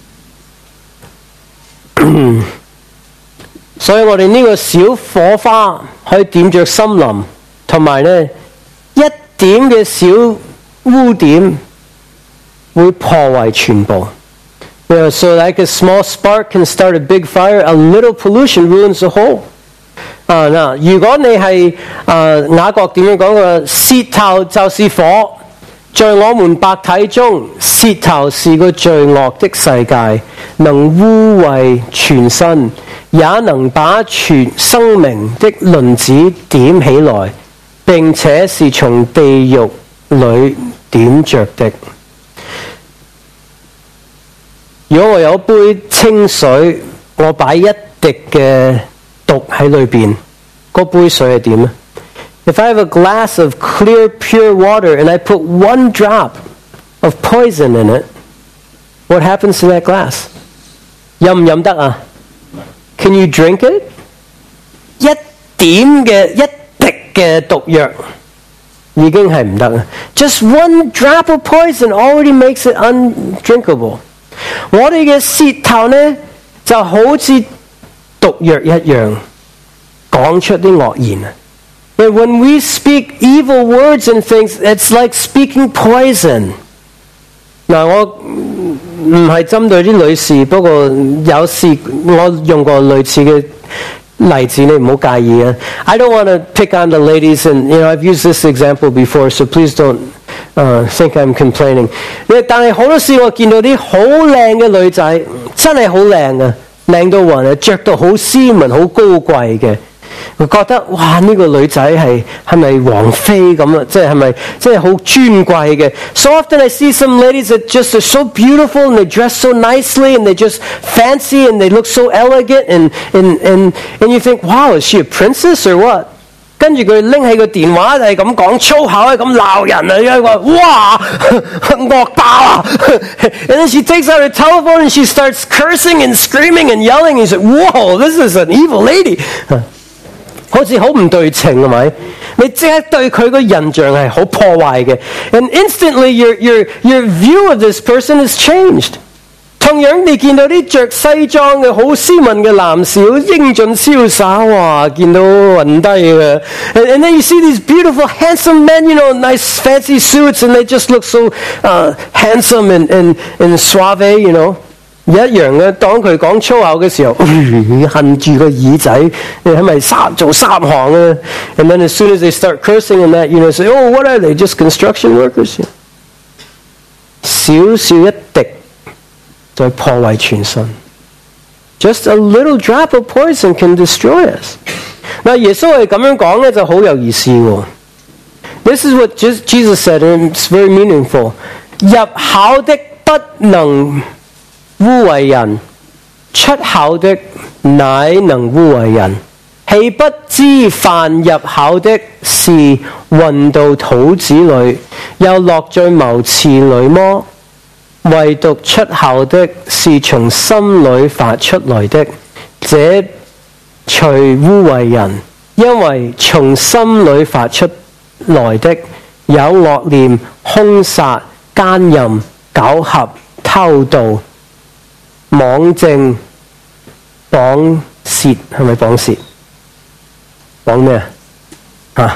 所以我哋呢個小火花可以點着森林，同埋咧一點嘅小污點會破壞全部。You know, so like a small spark can start a big fire, a little pollution ruins the whole. 啊嗱，如果你係啊雅各點樣講嘅？舌頭就是火，在我們百體中，舌頭是個罪惡的世界，能污穢全身，也能把全生命的輪子點起來，並且是從地獄裏點着的。如果我有一杯清水，我擺一滴嘅毒喺裏邊，嗰杯水係點咧 ？If I have a glass of clear, pure water and I put one drop of poison in it, what happens to that glass? 飲唔飲得啊 ？Can you drink it? 一點嘅一滴嘅毒藥已經係唔得啊 ！Just one drop of poison already makes it undrinkable. 我哋嘅舌頭呢，就好似毒藥一樣，講出啲惡言啊！ But when we speak evil words and things, it's like speaking poison. 嗱，我唔係針對啲女士，不過有時我用過類似嘅例子，你唔好介意啊。I don't want to pick on the ladies, and you know I've used this example before, so please don't uh, think I'm complaining. 但係好多時我見到啲好靚嘅女仔，真係好靚啊！靚到暈啊，着到好斯文、好高貴嘅。 佢覺得哇呢、這個女仔係係咪王妃咁啊？即係係咪即係好尊貴嘅 ？So often I see some ladies that just are so beautiful and they dress so nicely and they just fancy and they look so elegant and and and and you think, wow, is she a princess or what?跟住佢拎起個電話就係咁講粗口，係咁鬧人啊！因為哇惡爆啊 ！And then she takes out her telephone and she starts cursing and screaming and yelling. And you say, "Whoa, this is an evil lady." 好似好唔對稱係咪？你即刻對佢個印象係好破壞嘅。And instantly your your your view of this person is changed. 同樣你見到啲着西裝嘅好斯文嘅男士，好英俊瀟灑，哇！見到暈低嘅。And, and then you see these beautiful, handsome men, you know, nice fancy suits, and they just look so uh, handsome and, and, and suave, you know. 一樣嘅，當佢講粗口嘅時候，恨住個耳仔，你係咪三做三行啊 ？And then as soon as they start cursing and that, you know, say, oh, what are they? Just construction workers? 少少一滴。再破壞全身 ，just a little drop of poison can destroy us。嗱，耶穌係咁樣講咧，就好有意思喎。This is what Jesus said, and it's very meaningful。入口的不能污穢人，出口的乃能污穢人。豈不知凡入口的是混到肚子裏，又落在茅廁裏麼？唯獨出口的是從心裏發出來的，這除污穢人，因為從心裏發出來的有惡念、兇殺、奸淫、苟合、偷盜、妄證、綁舌，係咪綁舌？綁咩啊？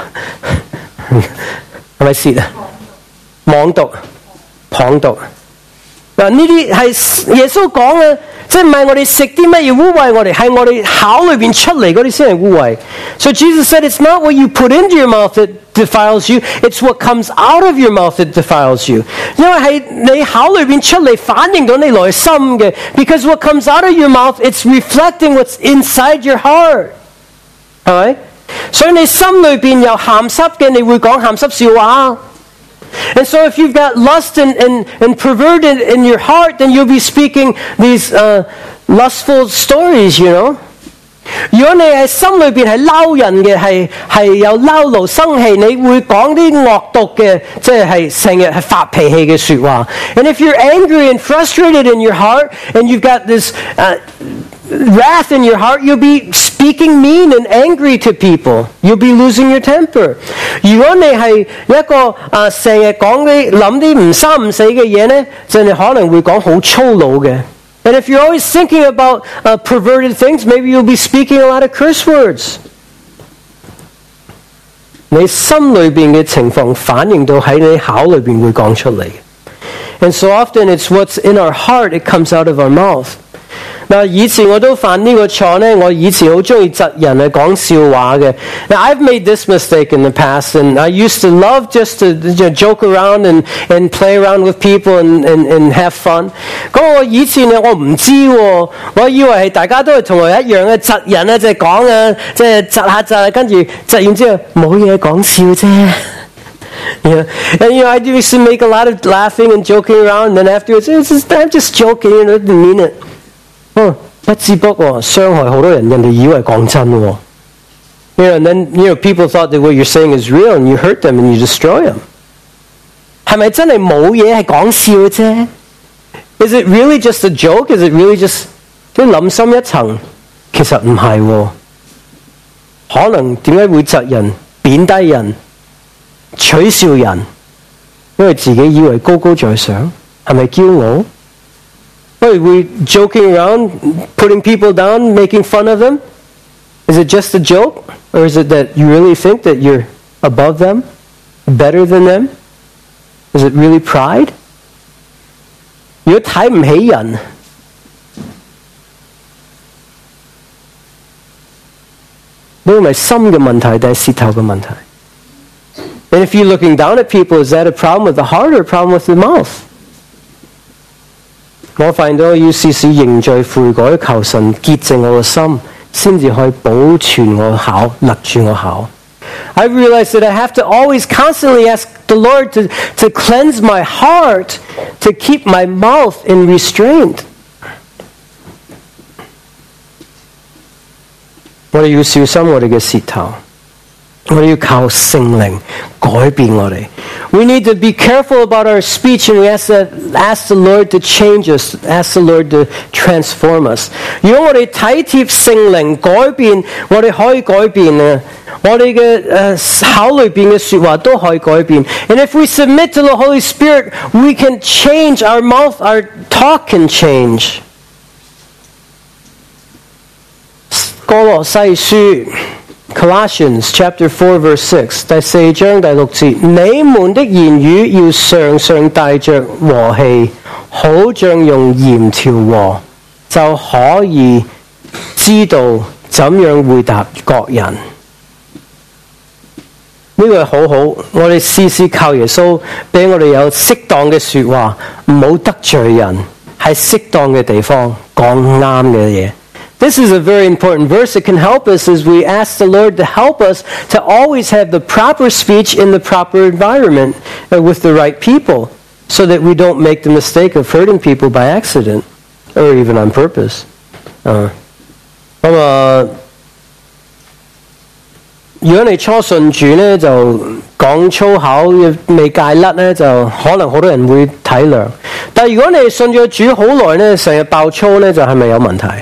係咪舌啊？妄讀、謗讀。嗱，呢啲係耶穌講嘅，即係唔係我哋食啲乜嘢污穢我哋，係我哋口裏邊出嚟嗰啲先係污穢。So Jesus said, it's not what you put into your mouth that defiles you, it's what comes out of your mouth that defiles you. 因為係你口裏邊出嚟反映到你內心嘅 ，because what comes out of your mouth, it's reflecting what's inside your heart， 係咪？所以你心裏邊有鹹濕嘅，你會講鹹濕笑話。And so if you've got lust and, and, and perverted in your heart, then you'll be speaking these uh, lustful stories, you know. 如果你喺心裏邊係嬲人嘅，係係有嬲怒生氣，你會講啲惡毒嘅，即係成日係發脾氣嘅説話。And if you're angry and frustrated in your heart, and you've got this uh, wrath in your heart, you'll be speaking mean and angry to people. You'll be losing your temper. 如果你係一個啊成日講啲諗啲唔三唔四嘅嘢咧，就你可能會講好粗魯嘅。And if you're always thinking about uh, perverted things, maybe you'll be speaking a lot of curse words. 你心裏邊嘅情況反映到喺你口裏邊會講出嚟。And so often it's what's in our heart, it comes out of our mouth. 嗱，以前我都犯呢個錯咧，我以前好中意窒人啊，講笑話嘅。Now I've made this mistake in the past, and I used to love just to you know, joke around and and play around with people and and and have fun. 咁我以前咧我唔知喎，我以為係大家都係同我一樣嘅窒人啊，即係講啊，即係窒下窒，跟住窒完之後冇嘢講笑啫。Yeah, and you know I used to make a lot of laughing and joking around, and then afterwards it's just, I'm just joking, you know, didn't mean it. 哦，不知不覺傷害好多人，人哋以為講真喎。You know, and then you know people thought that what you're saying is real, and you hurt them and you destroy them. 係咪真係冇嘢係講笑啫 ？Is it really just a joke? Is it really just 即係諗深一層？其實唔係喎，可能點解會窒人、貶低人、取笑人？因為自己以為高高在上，係咪驕傲？Are we joking around, putting people down, making fun of them? Is it just a joke? Or is it that you really think that you're above them, better than them? Is it really pride? 如果睇唔起人，呢個咪心嘅問題定係舌頭嘅問題？ And if you're looking down at people, is that a problem with the heart or a problem with the mouth? 我發現到要時時認罪悔改，求神潔淨我個心， 先至可以保存我口，勒住我口。I realized that I have to always constantly ask the Lord to, to cleanse my heart, to keep my mouth in restraint. 我哋要小心我哋嘅舌頭，我哋要靠聖靈改變我哋。We need to be careful about our speech, and we ask, that, ask the Lord to change us, ask the Lord to transform us. 如果我哋體貼聖靈改變，我哋可以改變啊！我哋嘅誒口裏邊嘅説話都可以改變。And if we submit to the Holy Spirit, we can change our mouth, our talk can change. 歌羅西書 Colossians chapter four verse six 第四章第六節，你們的言語要常常帶着和氣，好像用鹽調和，就可以知道怎樣回答各人。呢個係好好，我哋試試靠耶穌，俾我哋有適當嘅説話，唔好得罪人，喺適當嘅地方講啱嘅嘢。This is a very important verse that can help us as we ask the Lord to help us to always have the proper speech in the proper environment uh, with the right people, so that we don't make the mistake of hurting people by accident or even on purpose. 啊，咁啊，如果你初信主咧，就講粗口未戒甩咧，就可能好多人會體諒。但係如果你信咗主好耐咧，成日爆粗咧，就係咪有問題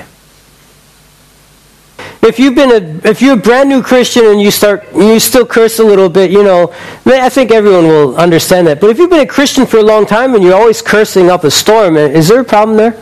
？If you've been a, if you're a brand new Christian and you start, you still curse a little bit, you know, I think everyone will understand that. But if you've been a Christian for a long time and you're always cursing up a storm, is there a problem there?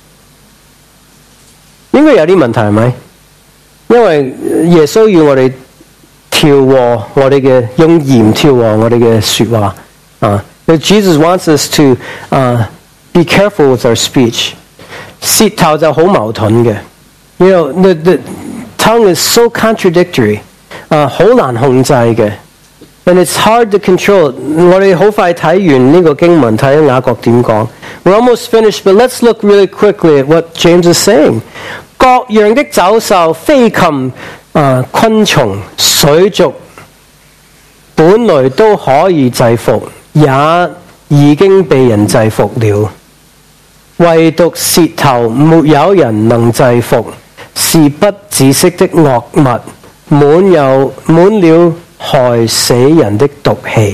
應該有啲問題係咪？因為耶穌要我哋調和我哋嘅用鹽調和我哋嘅説話啊。Uh, Jesus wants us to uh, be careful with our speech. 舌頭就好矛盾嘅。You know, the, the tongue is so contradictory, 啊、uh, 好難控制嘅 and it's hard to control. 我哋好快睇完呢個經文，睇雅各點講。We're almost finished, but let's look really quickly at what James is saying. 各樣的走獸、飛禽、啊昆蟲、水族，本來都可以制服，也已經被人制服了。唯獨舌頭沒有人能制服。是不止息的惡物，滿有滿了害死人的毒氣。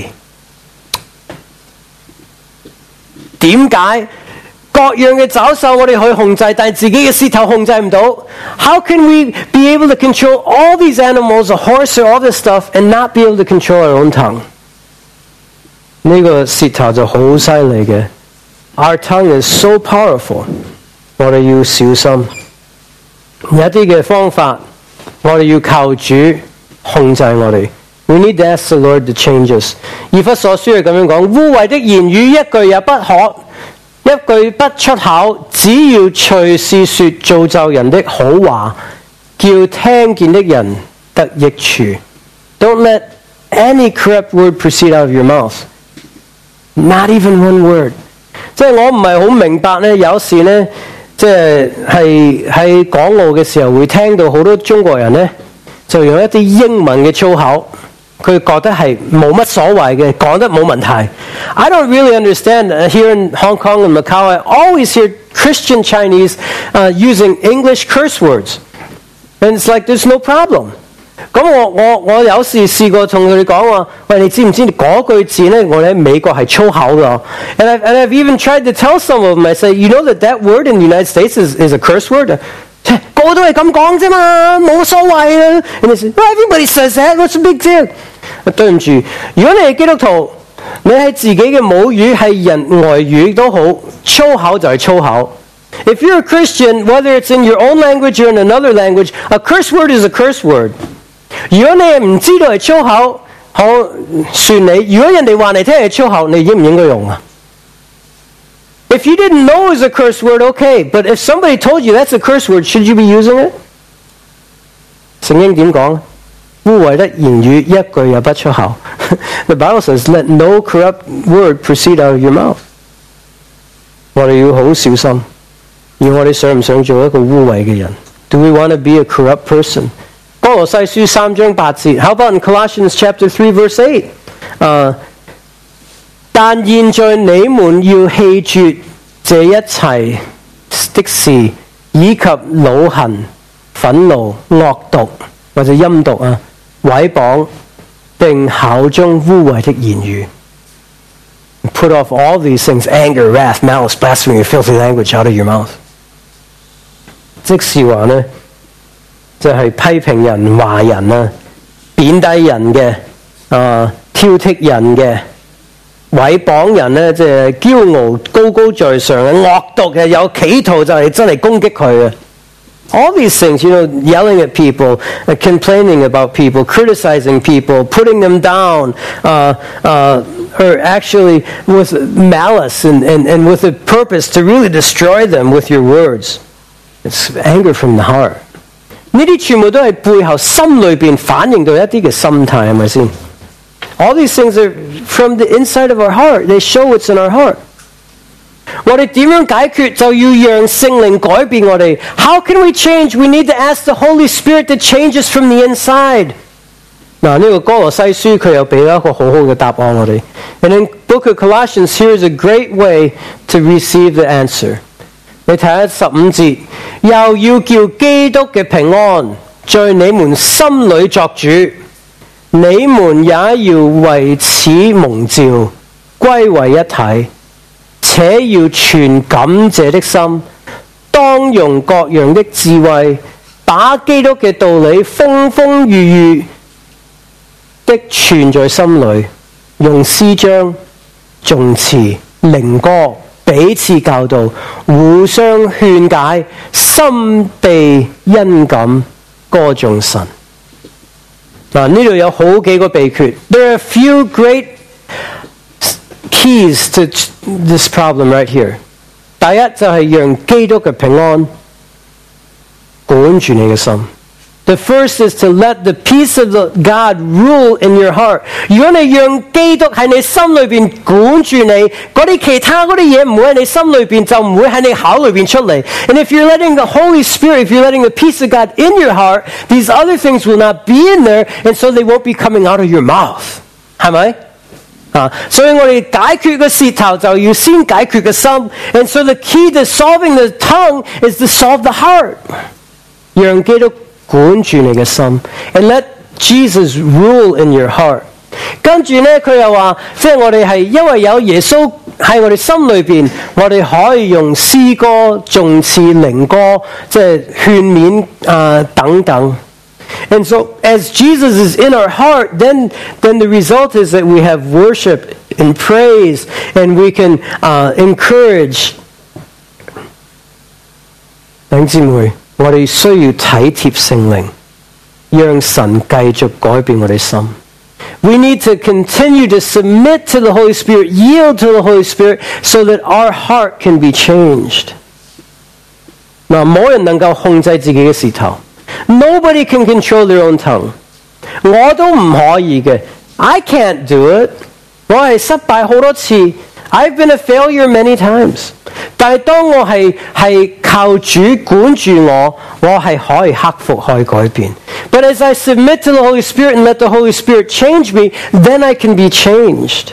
點解各樣嘅走獸我哋可以控制，但係自己嘅舌頭控制唔到 ？How can we be able to control all these animals, a horse or all this stuff, and not be able to control our own tongue？ 呢個舌頭就好犀利嘅。Our tongue is so powerful， 我哋要小心。有一啲嘅方法，我哋要靠主控制我哋。We need to ask the Lord to change us。以弗所書係咁樣講：污穢的言語一句也不可，一句不出口，只要隨時說造就人的好話，叫聽見的人得益處。Don't let any corrupt word proceed out of your mouth. Not even one word。即係我唔係好明白咧，有時咧。即係係喺港澳嘅時候，會聽到好多中國人咧，就用一啲英文嘅粗口，佢覺得係冇乜所謂嘅，講得冇問題。I don't really understand uh, here in Hong Kong and Macau. I always hear Christian Chinese uh, using English curse words, and it's like there's no problem. 咁我我我有時試過同佢哋講話，喂，你知唔知嗰句字咧？我哋喺美國係粗口㗎。And I've and I've even tried to tell some of them. I say, you know that that word in the United States is is a curse word. 個個都係咁講啫嘛，冇所謂啊。And they say, well, everybody says that. What's the big deal？ 對唔住，如果你係基督徒，你係自己嘅母語係人外語都好，粗口就係粗口。If you're a Christian, whether it's in your own language or in another language, a curse word is a curse word。如果你係唔知道係粗口，好算你。如果人哋話你聽係粗口，你應唔應該用啊？ If you didn't know it was a curse word, okay. But if somebody told you that's a curse word, should you be using it? 聖經點講？污穢的言語一句也不出口。The Bible says, "Let no corrupt word proceed out of your mouth." 我哋要好小心。而我哋想唔想做一個污穢嘅人？ Do we want to be a corrupt person? 歌羅西書三章八節 How about in Colossians chapter three verse eight? uh, 但現在你們要棄絕這一切的事，以及惱恨、憤怒、惡毒或者陰毒啊、毀謗並口中污穢的言語。Put off all these things, anger, wrath, malice, blasphemy, filthy language out of your mouth. 即是話呢，就係、是、批評人、話人啊、貶低人嘅、啊挑剔人嘅、毀謗人呢，即係驕傲、高高在上嘅、惡毒嘅，有企圖就係真係攻擊佢嘅。All these things, you know, yelling at people, uh, complaining about people, criticizing people, putting them down, uh, uh, or actually with malice and, and, and with a purpose to really destroy them with your words. It's anger from the heart. 呢啲全部都係背後心裏邊反映到一啲嘅心態，係咪先？ All these things are from the inside of our heart. They show what's in our heart. 我哋點樣解決就要讓聖靈改變我哋。How can we change? We need to ask the Holy Spirit to change us from the inside. 嗱，呢個歌羅西書佢又俾咗一個好好嘅答案我哋。And in Book of Colossians, here is a great way to receive the answer. 你睇下十五節，又要叫基督嘅平安在你們心裏作主，你們也要為此蒙召，歸為一體。且要存感謝的心，當用各樣的智慧，把基督嘅道理風風雨雨的存在心裏，用詩章、頌詞、靈歌彼此教導，互相勸解，心地恩感，歌頌神。嗱，呢度有好幾個秘訣。There are a few great keys to this problem right here. 第一就係讓基督嘅平安管住你嘅心。The first is to let the peace of the God rule in your heart. 如果你讓基督喺你心裏邊管住你，嗰啲其他嗰啲嘢唔會喺你心裏邊，就唔會喺你口裏邊出嚟。And if you're letting the Holy Spirit, if you're letting the peace of God in your heart, these other things will not be in there, and so they won't be coming out of your mouth. 係咪？啊，所以我哋解決個舌頭就要先解決個心。And so the key to solving the tongue is to solve the heart. 讓基督管住你嘅心 and let Jesus rule in your heart. 跟住呢，佢又話，即係我哋係因為有耶穌喺我哋心裏邊，我哋可以用詩歌、頌詞、靈歌，即係勸勉啊、呃、等等。And so, as Jesus is in our heart, then then the result is that we have worship and praise, and we can uh, encourage. 弟兄姊妹，我哋需要體貼聖靈，讓神繼續改變我哋心。We need to continue to submit to the Holy Spirit, yield to the Holy Spirit, so that our heart can be changed. 嗱，冇人能夠控制自己嘅舌頭。Nobody can control their own tongue. 我都唔可以嘅。I can't do it. 我係失敗好多次。I've been a failure many times. 但係當我係係靠主管住我，我係可以克服，可以改變。But as I submit to the Holy Spirit and let the Holy Spirit change me, then I can be changed.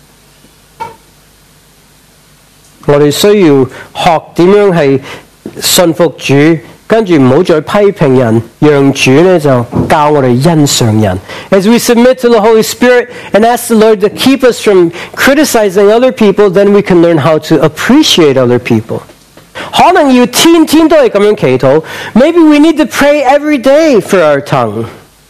我哋需要學點樣係信服主。跟住唔好再批評人，讓主呢就教我哋欣賞人。As we submit to the Holy Spirit and ask the Lord to keep us from criticizing other people, then we can learn how to appreciate other people. 可能要天天都係咁樣祈禱。Maybe we need to pray every day for our tongue.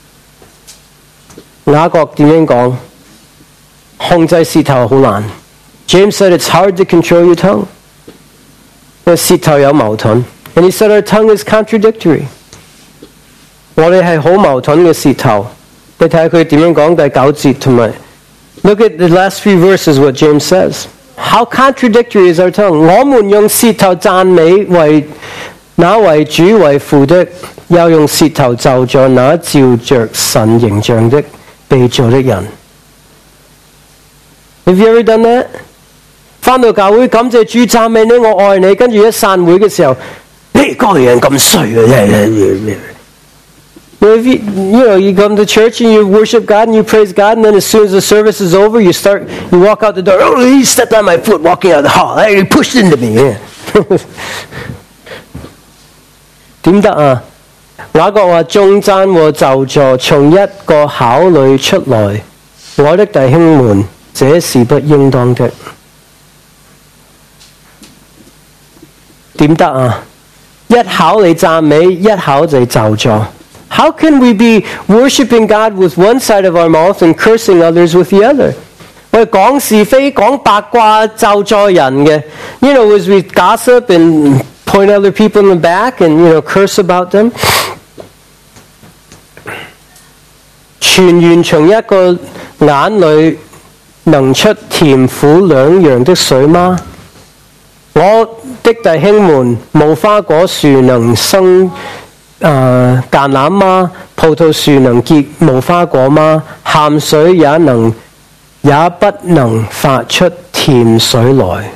雅各點樣講？控制舌頭好難。James said it's hard to control your tongue. 因為舌頭有矛盾。And he said our tongue is contradictory. 我哋係好矛盾嘅舌頭。你睇下佢點樣講第九節同埋 Look at the last few verses what James says. How contradictory is our tongue? 我們用舌頭讚美為那為主為父的，又用舌頭咒詛那照着神形象的被造的人。Have you ever done that? 返到教會感謝主讚美你，我愛你，跟住一散會嘅時候。你嘿，嗰個人咁衰嘅。If you, you know, you come to church and you worship God and you praise God, and then as soon as the service is over, you start, you walk out the door. Oh, he stepped on my foot walking out the hall. He pushed into me. Yeah. 點得啊？雅各話：頌讚和咒詛從一個口裏出來，我的弟兄們，這是不應當的。點得啊？一口你讚美，一口就咒詛。How can we be worshiping God with one side of our mouth and cursing others with the other? 我哋講是非、講八卦、咒詛人嘅。You know, as we gossip and point other people in the back and, you know, curse about them. 泉源從一個眼裏能出甜苦兩樣的水嗎？我的弟兄們，無花果樹能生誒橄欖嗎？葡萄樹能結無花果嗎？鹹水也能也不能發出甜水來。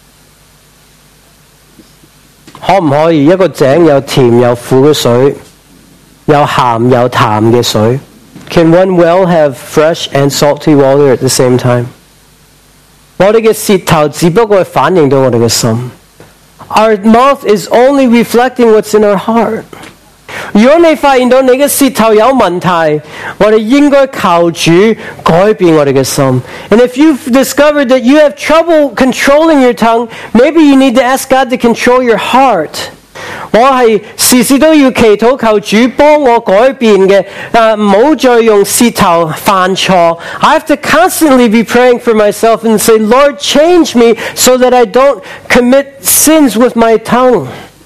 可唔可以一個井有甜有苦嘅水，有鹹有淡嘅水？ Can one well have fresh and salty water at the same time? 我哋嘅舌頭只不過係反映到我哋嘅心。Our mouth is only reflecting what's in our heart. 如果你發現到你嘅舌頭有問題，我哋應該求主改變我哋嘅心。And if you've discovered that you have trouble controlling your tongue, maybe you need to ask God to control your heart. 我係時時都要祈禱求主幫我改變嘅，誒唔好再用舌頭犯錯。I have to constantly be praying for myself and say, Lord, change me so that I don't commit sins with my tongue.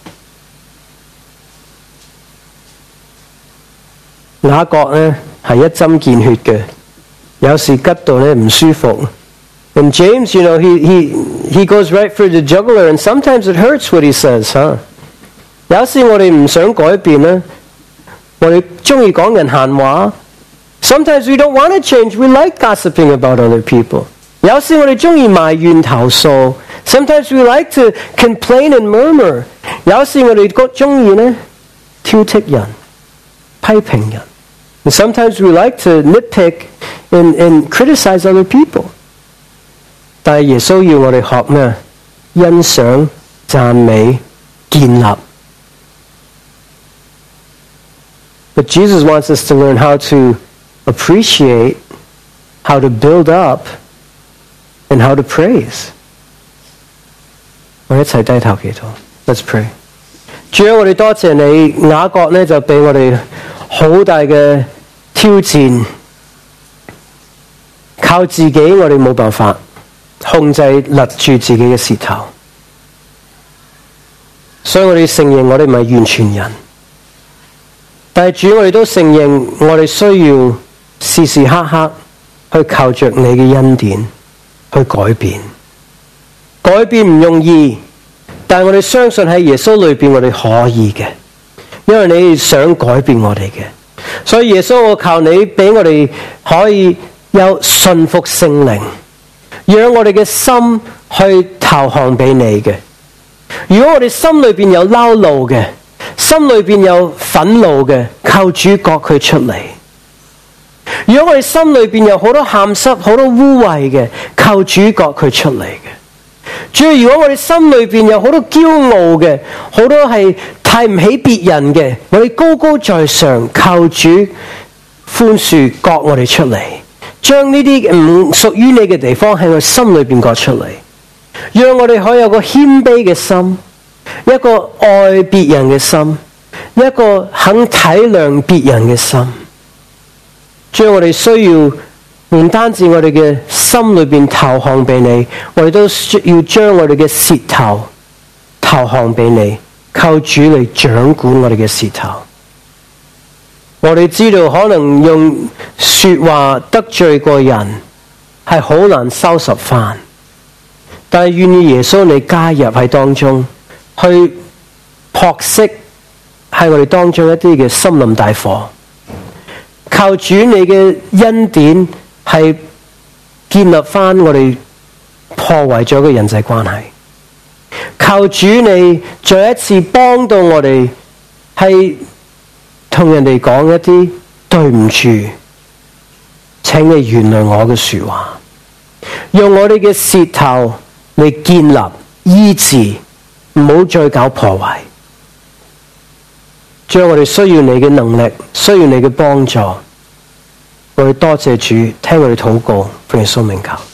雅各呢係一針見血嘅，有時吉到呢唔舒服。And James, you know, he he he goes right for the jugular, and sometimes it hurts what he says, huh? 有時我哋唔想改變咧，我哋中意講人閒話。Sometimes we don't want to change. We like gossiping about other people. 有時我哋中意埋怨投訴。Sometimes we like to complain and murmur. 有時我哋中意咧挑剔人、批評人。And sometimes we like to nitpick and, and criticize other people. 但係耶穌要我哋學咩？欣賞、讚美、建立。But Jesus wants us to learn how to appreciate, how to build up, and how to praise. 我一齊低頭祈禱。Let's pray. 主啊，我哋多謝你，雅各呢就俾我哋好大嘅挑戰，靠自己我哋冇辦法控制勒住自己嘅舌頭，所以我哋承認我哋唔係完全人。但係主，我哋都承認我哋需要時時刻刻去靠着你嘅恩典去改變。改變唔容易，但係我哋相信喺耶穌裏邊我哋可以嘅，因為你想改變我哋嘅。所以耶穌，我求你俾我哋可以有順服聖靈，讓我哋嘅心去投降俾你嘅。如果我哋心裏邊有嬲怒嘅，心裏邊有憤怒嘅，求主割佢出嚟。如果我哋心裏邊有好多鹹濕、好多污穢嘅，求主割佢出嚟嘅。主要如果我哋心裏邊有好多驕傲嘅，好多係睇唔起別人嘅，我哋高高在上，求主寬恕割我哋出嚟，將呢啲唔屬於你嘅地方喺我心裏邊割出嚟，讓我哋可以有個謙卑嘅心，一個愛別人嘅心，一個肯體諒別人嘅心。將我哋需要唔單止我哋嘅心裏邊投降俾你，我哋都要將我哋嘅舌頭投降俾你，靠主嚟掌管我哋嘅舌頭。我哋知道可能用說話得罪過人係好難收拾翻，但係願意耶穌你加入喺當中，去撲熄喺我哋當中一啲嘅森林大火。靠主你嘅恩典係建立翻我哋破壞咗嘅人際關係。 求主你再一次幫到我哋，係同人哋講一啲對唔住，請你原諒我嘅說話，用我哋嘅舌頭嚟建立醫治，唔好再搞破壞。將我哋需要你嘅能力，需要你嘅幫助。我哋多謝主，聽我哋禱告，奉耶穌名求。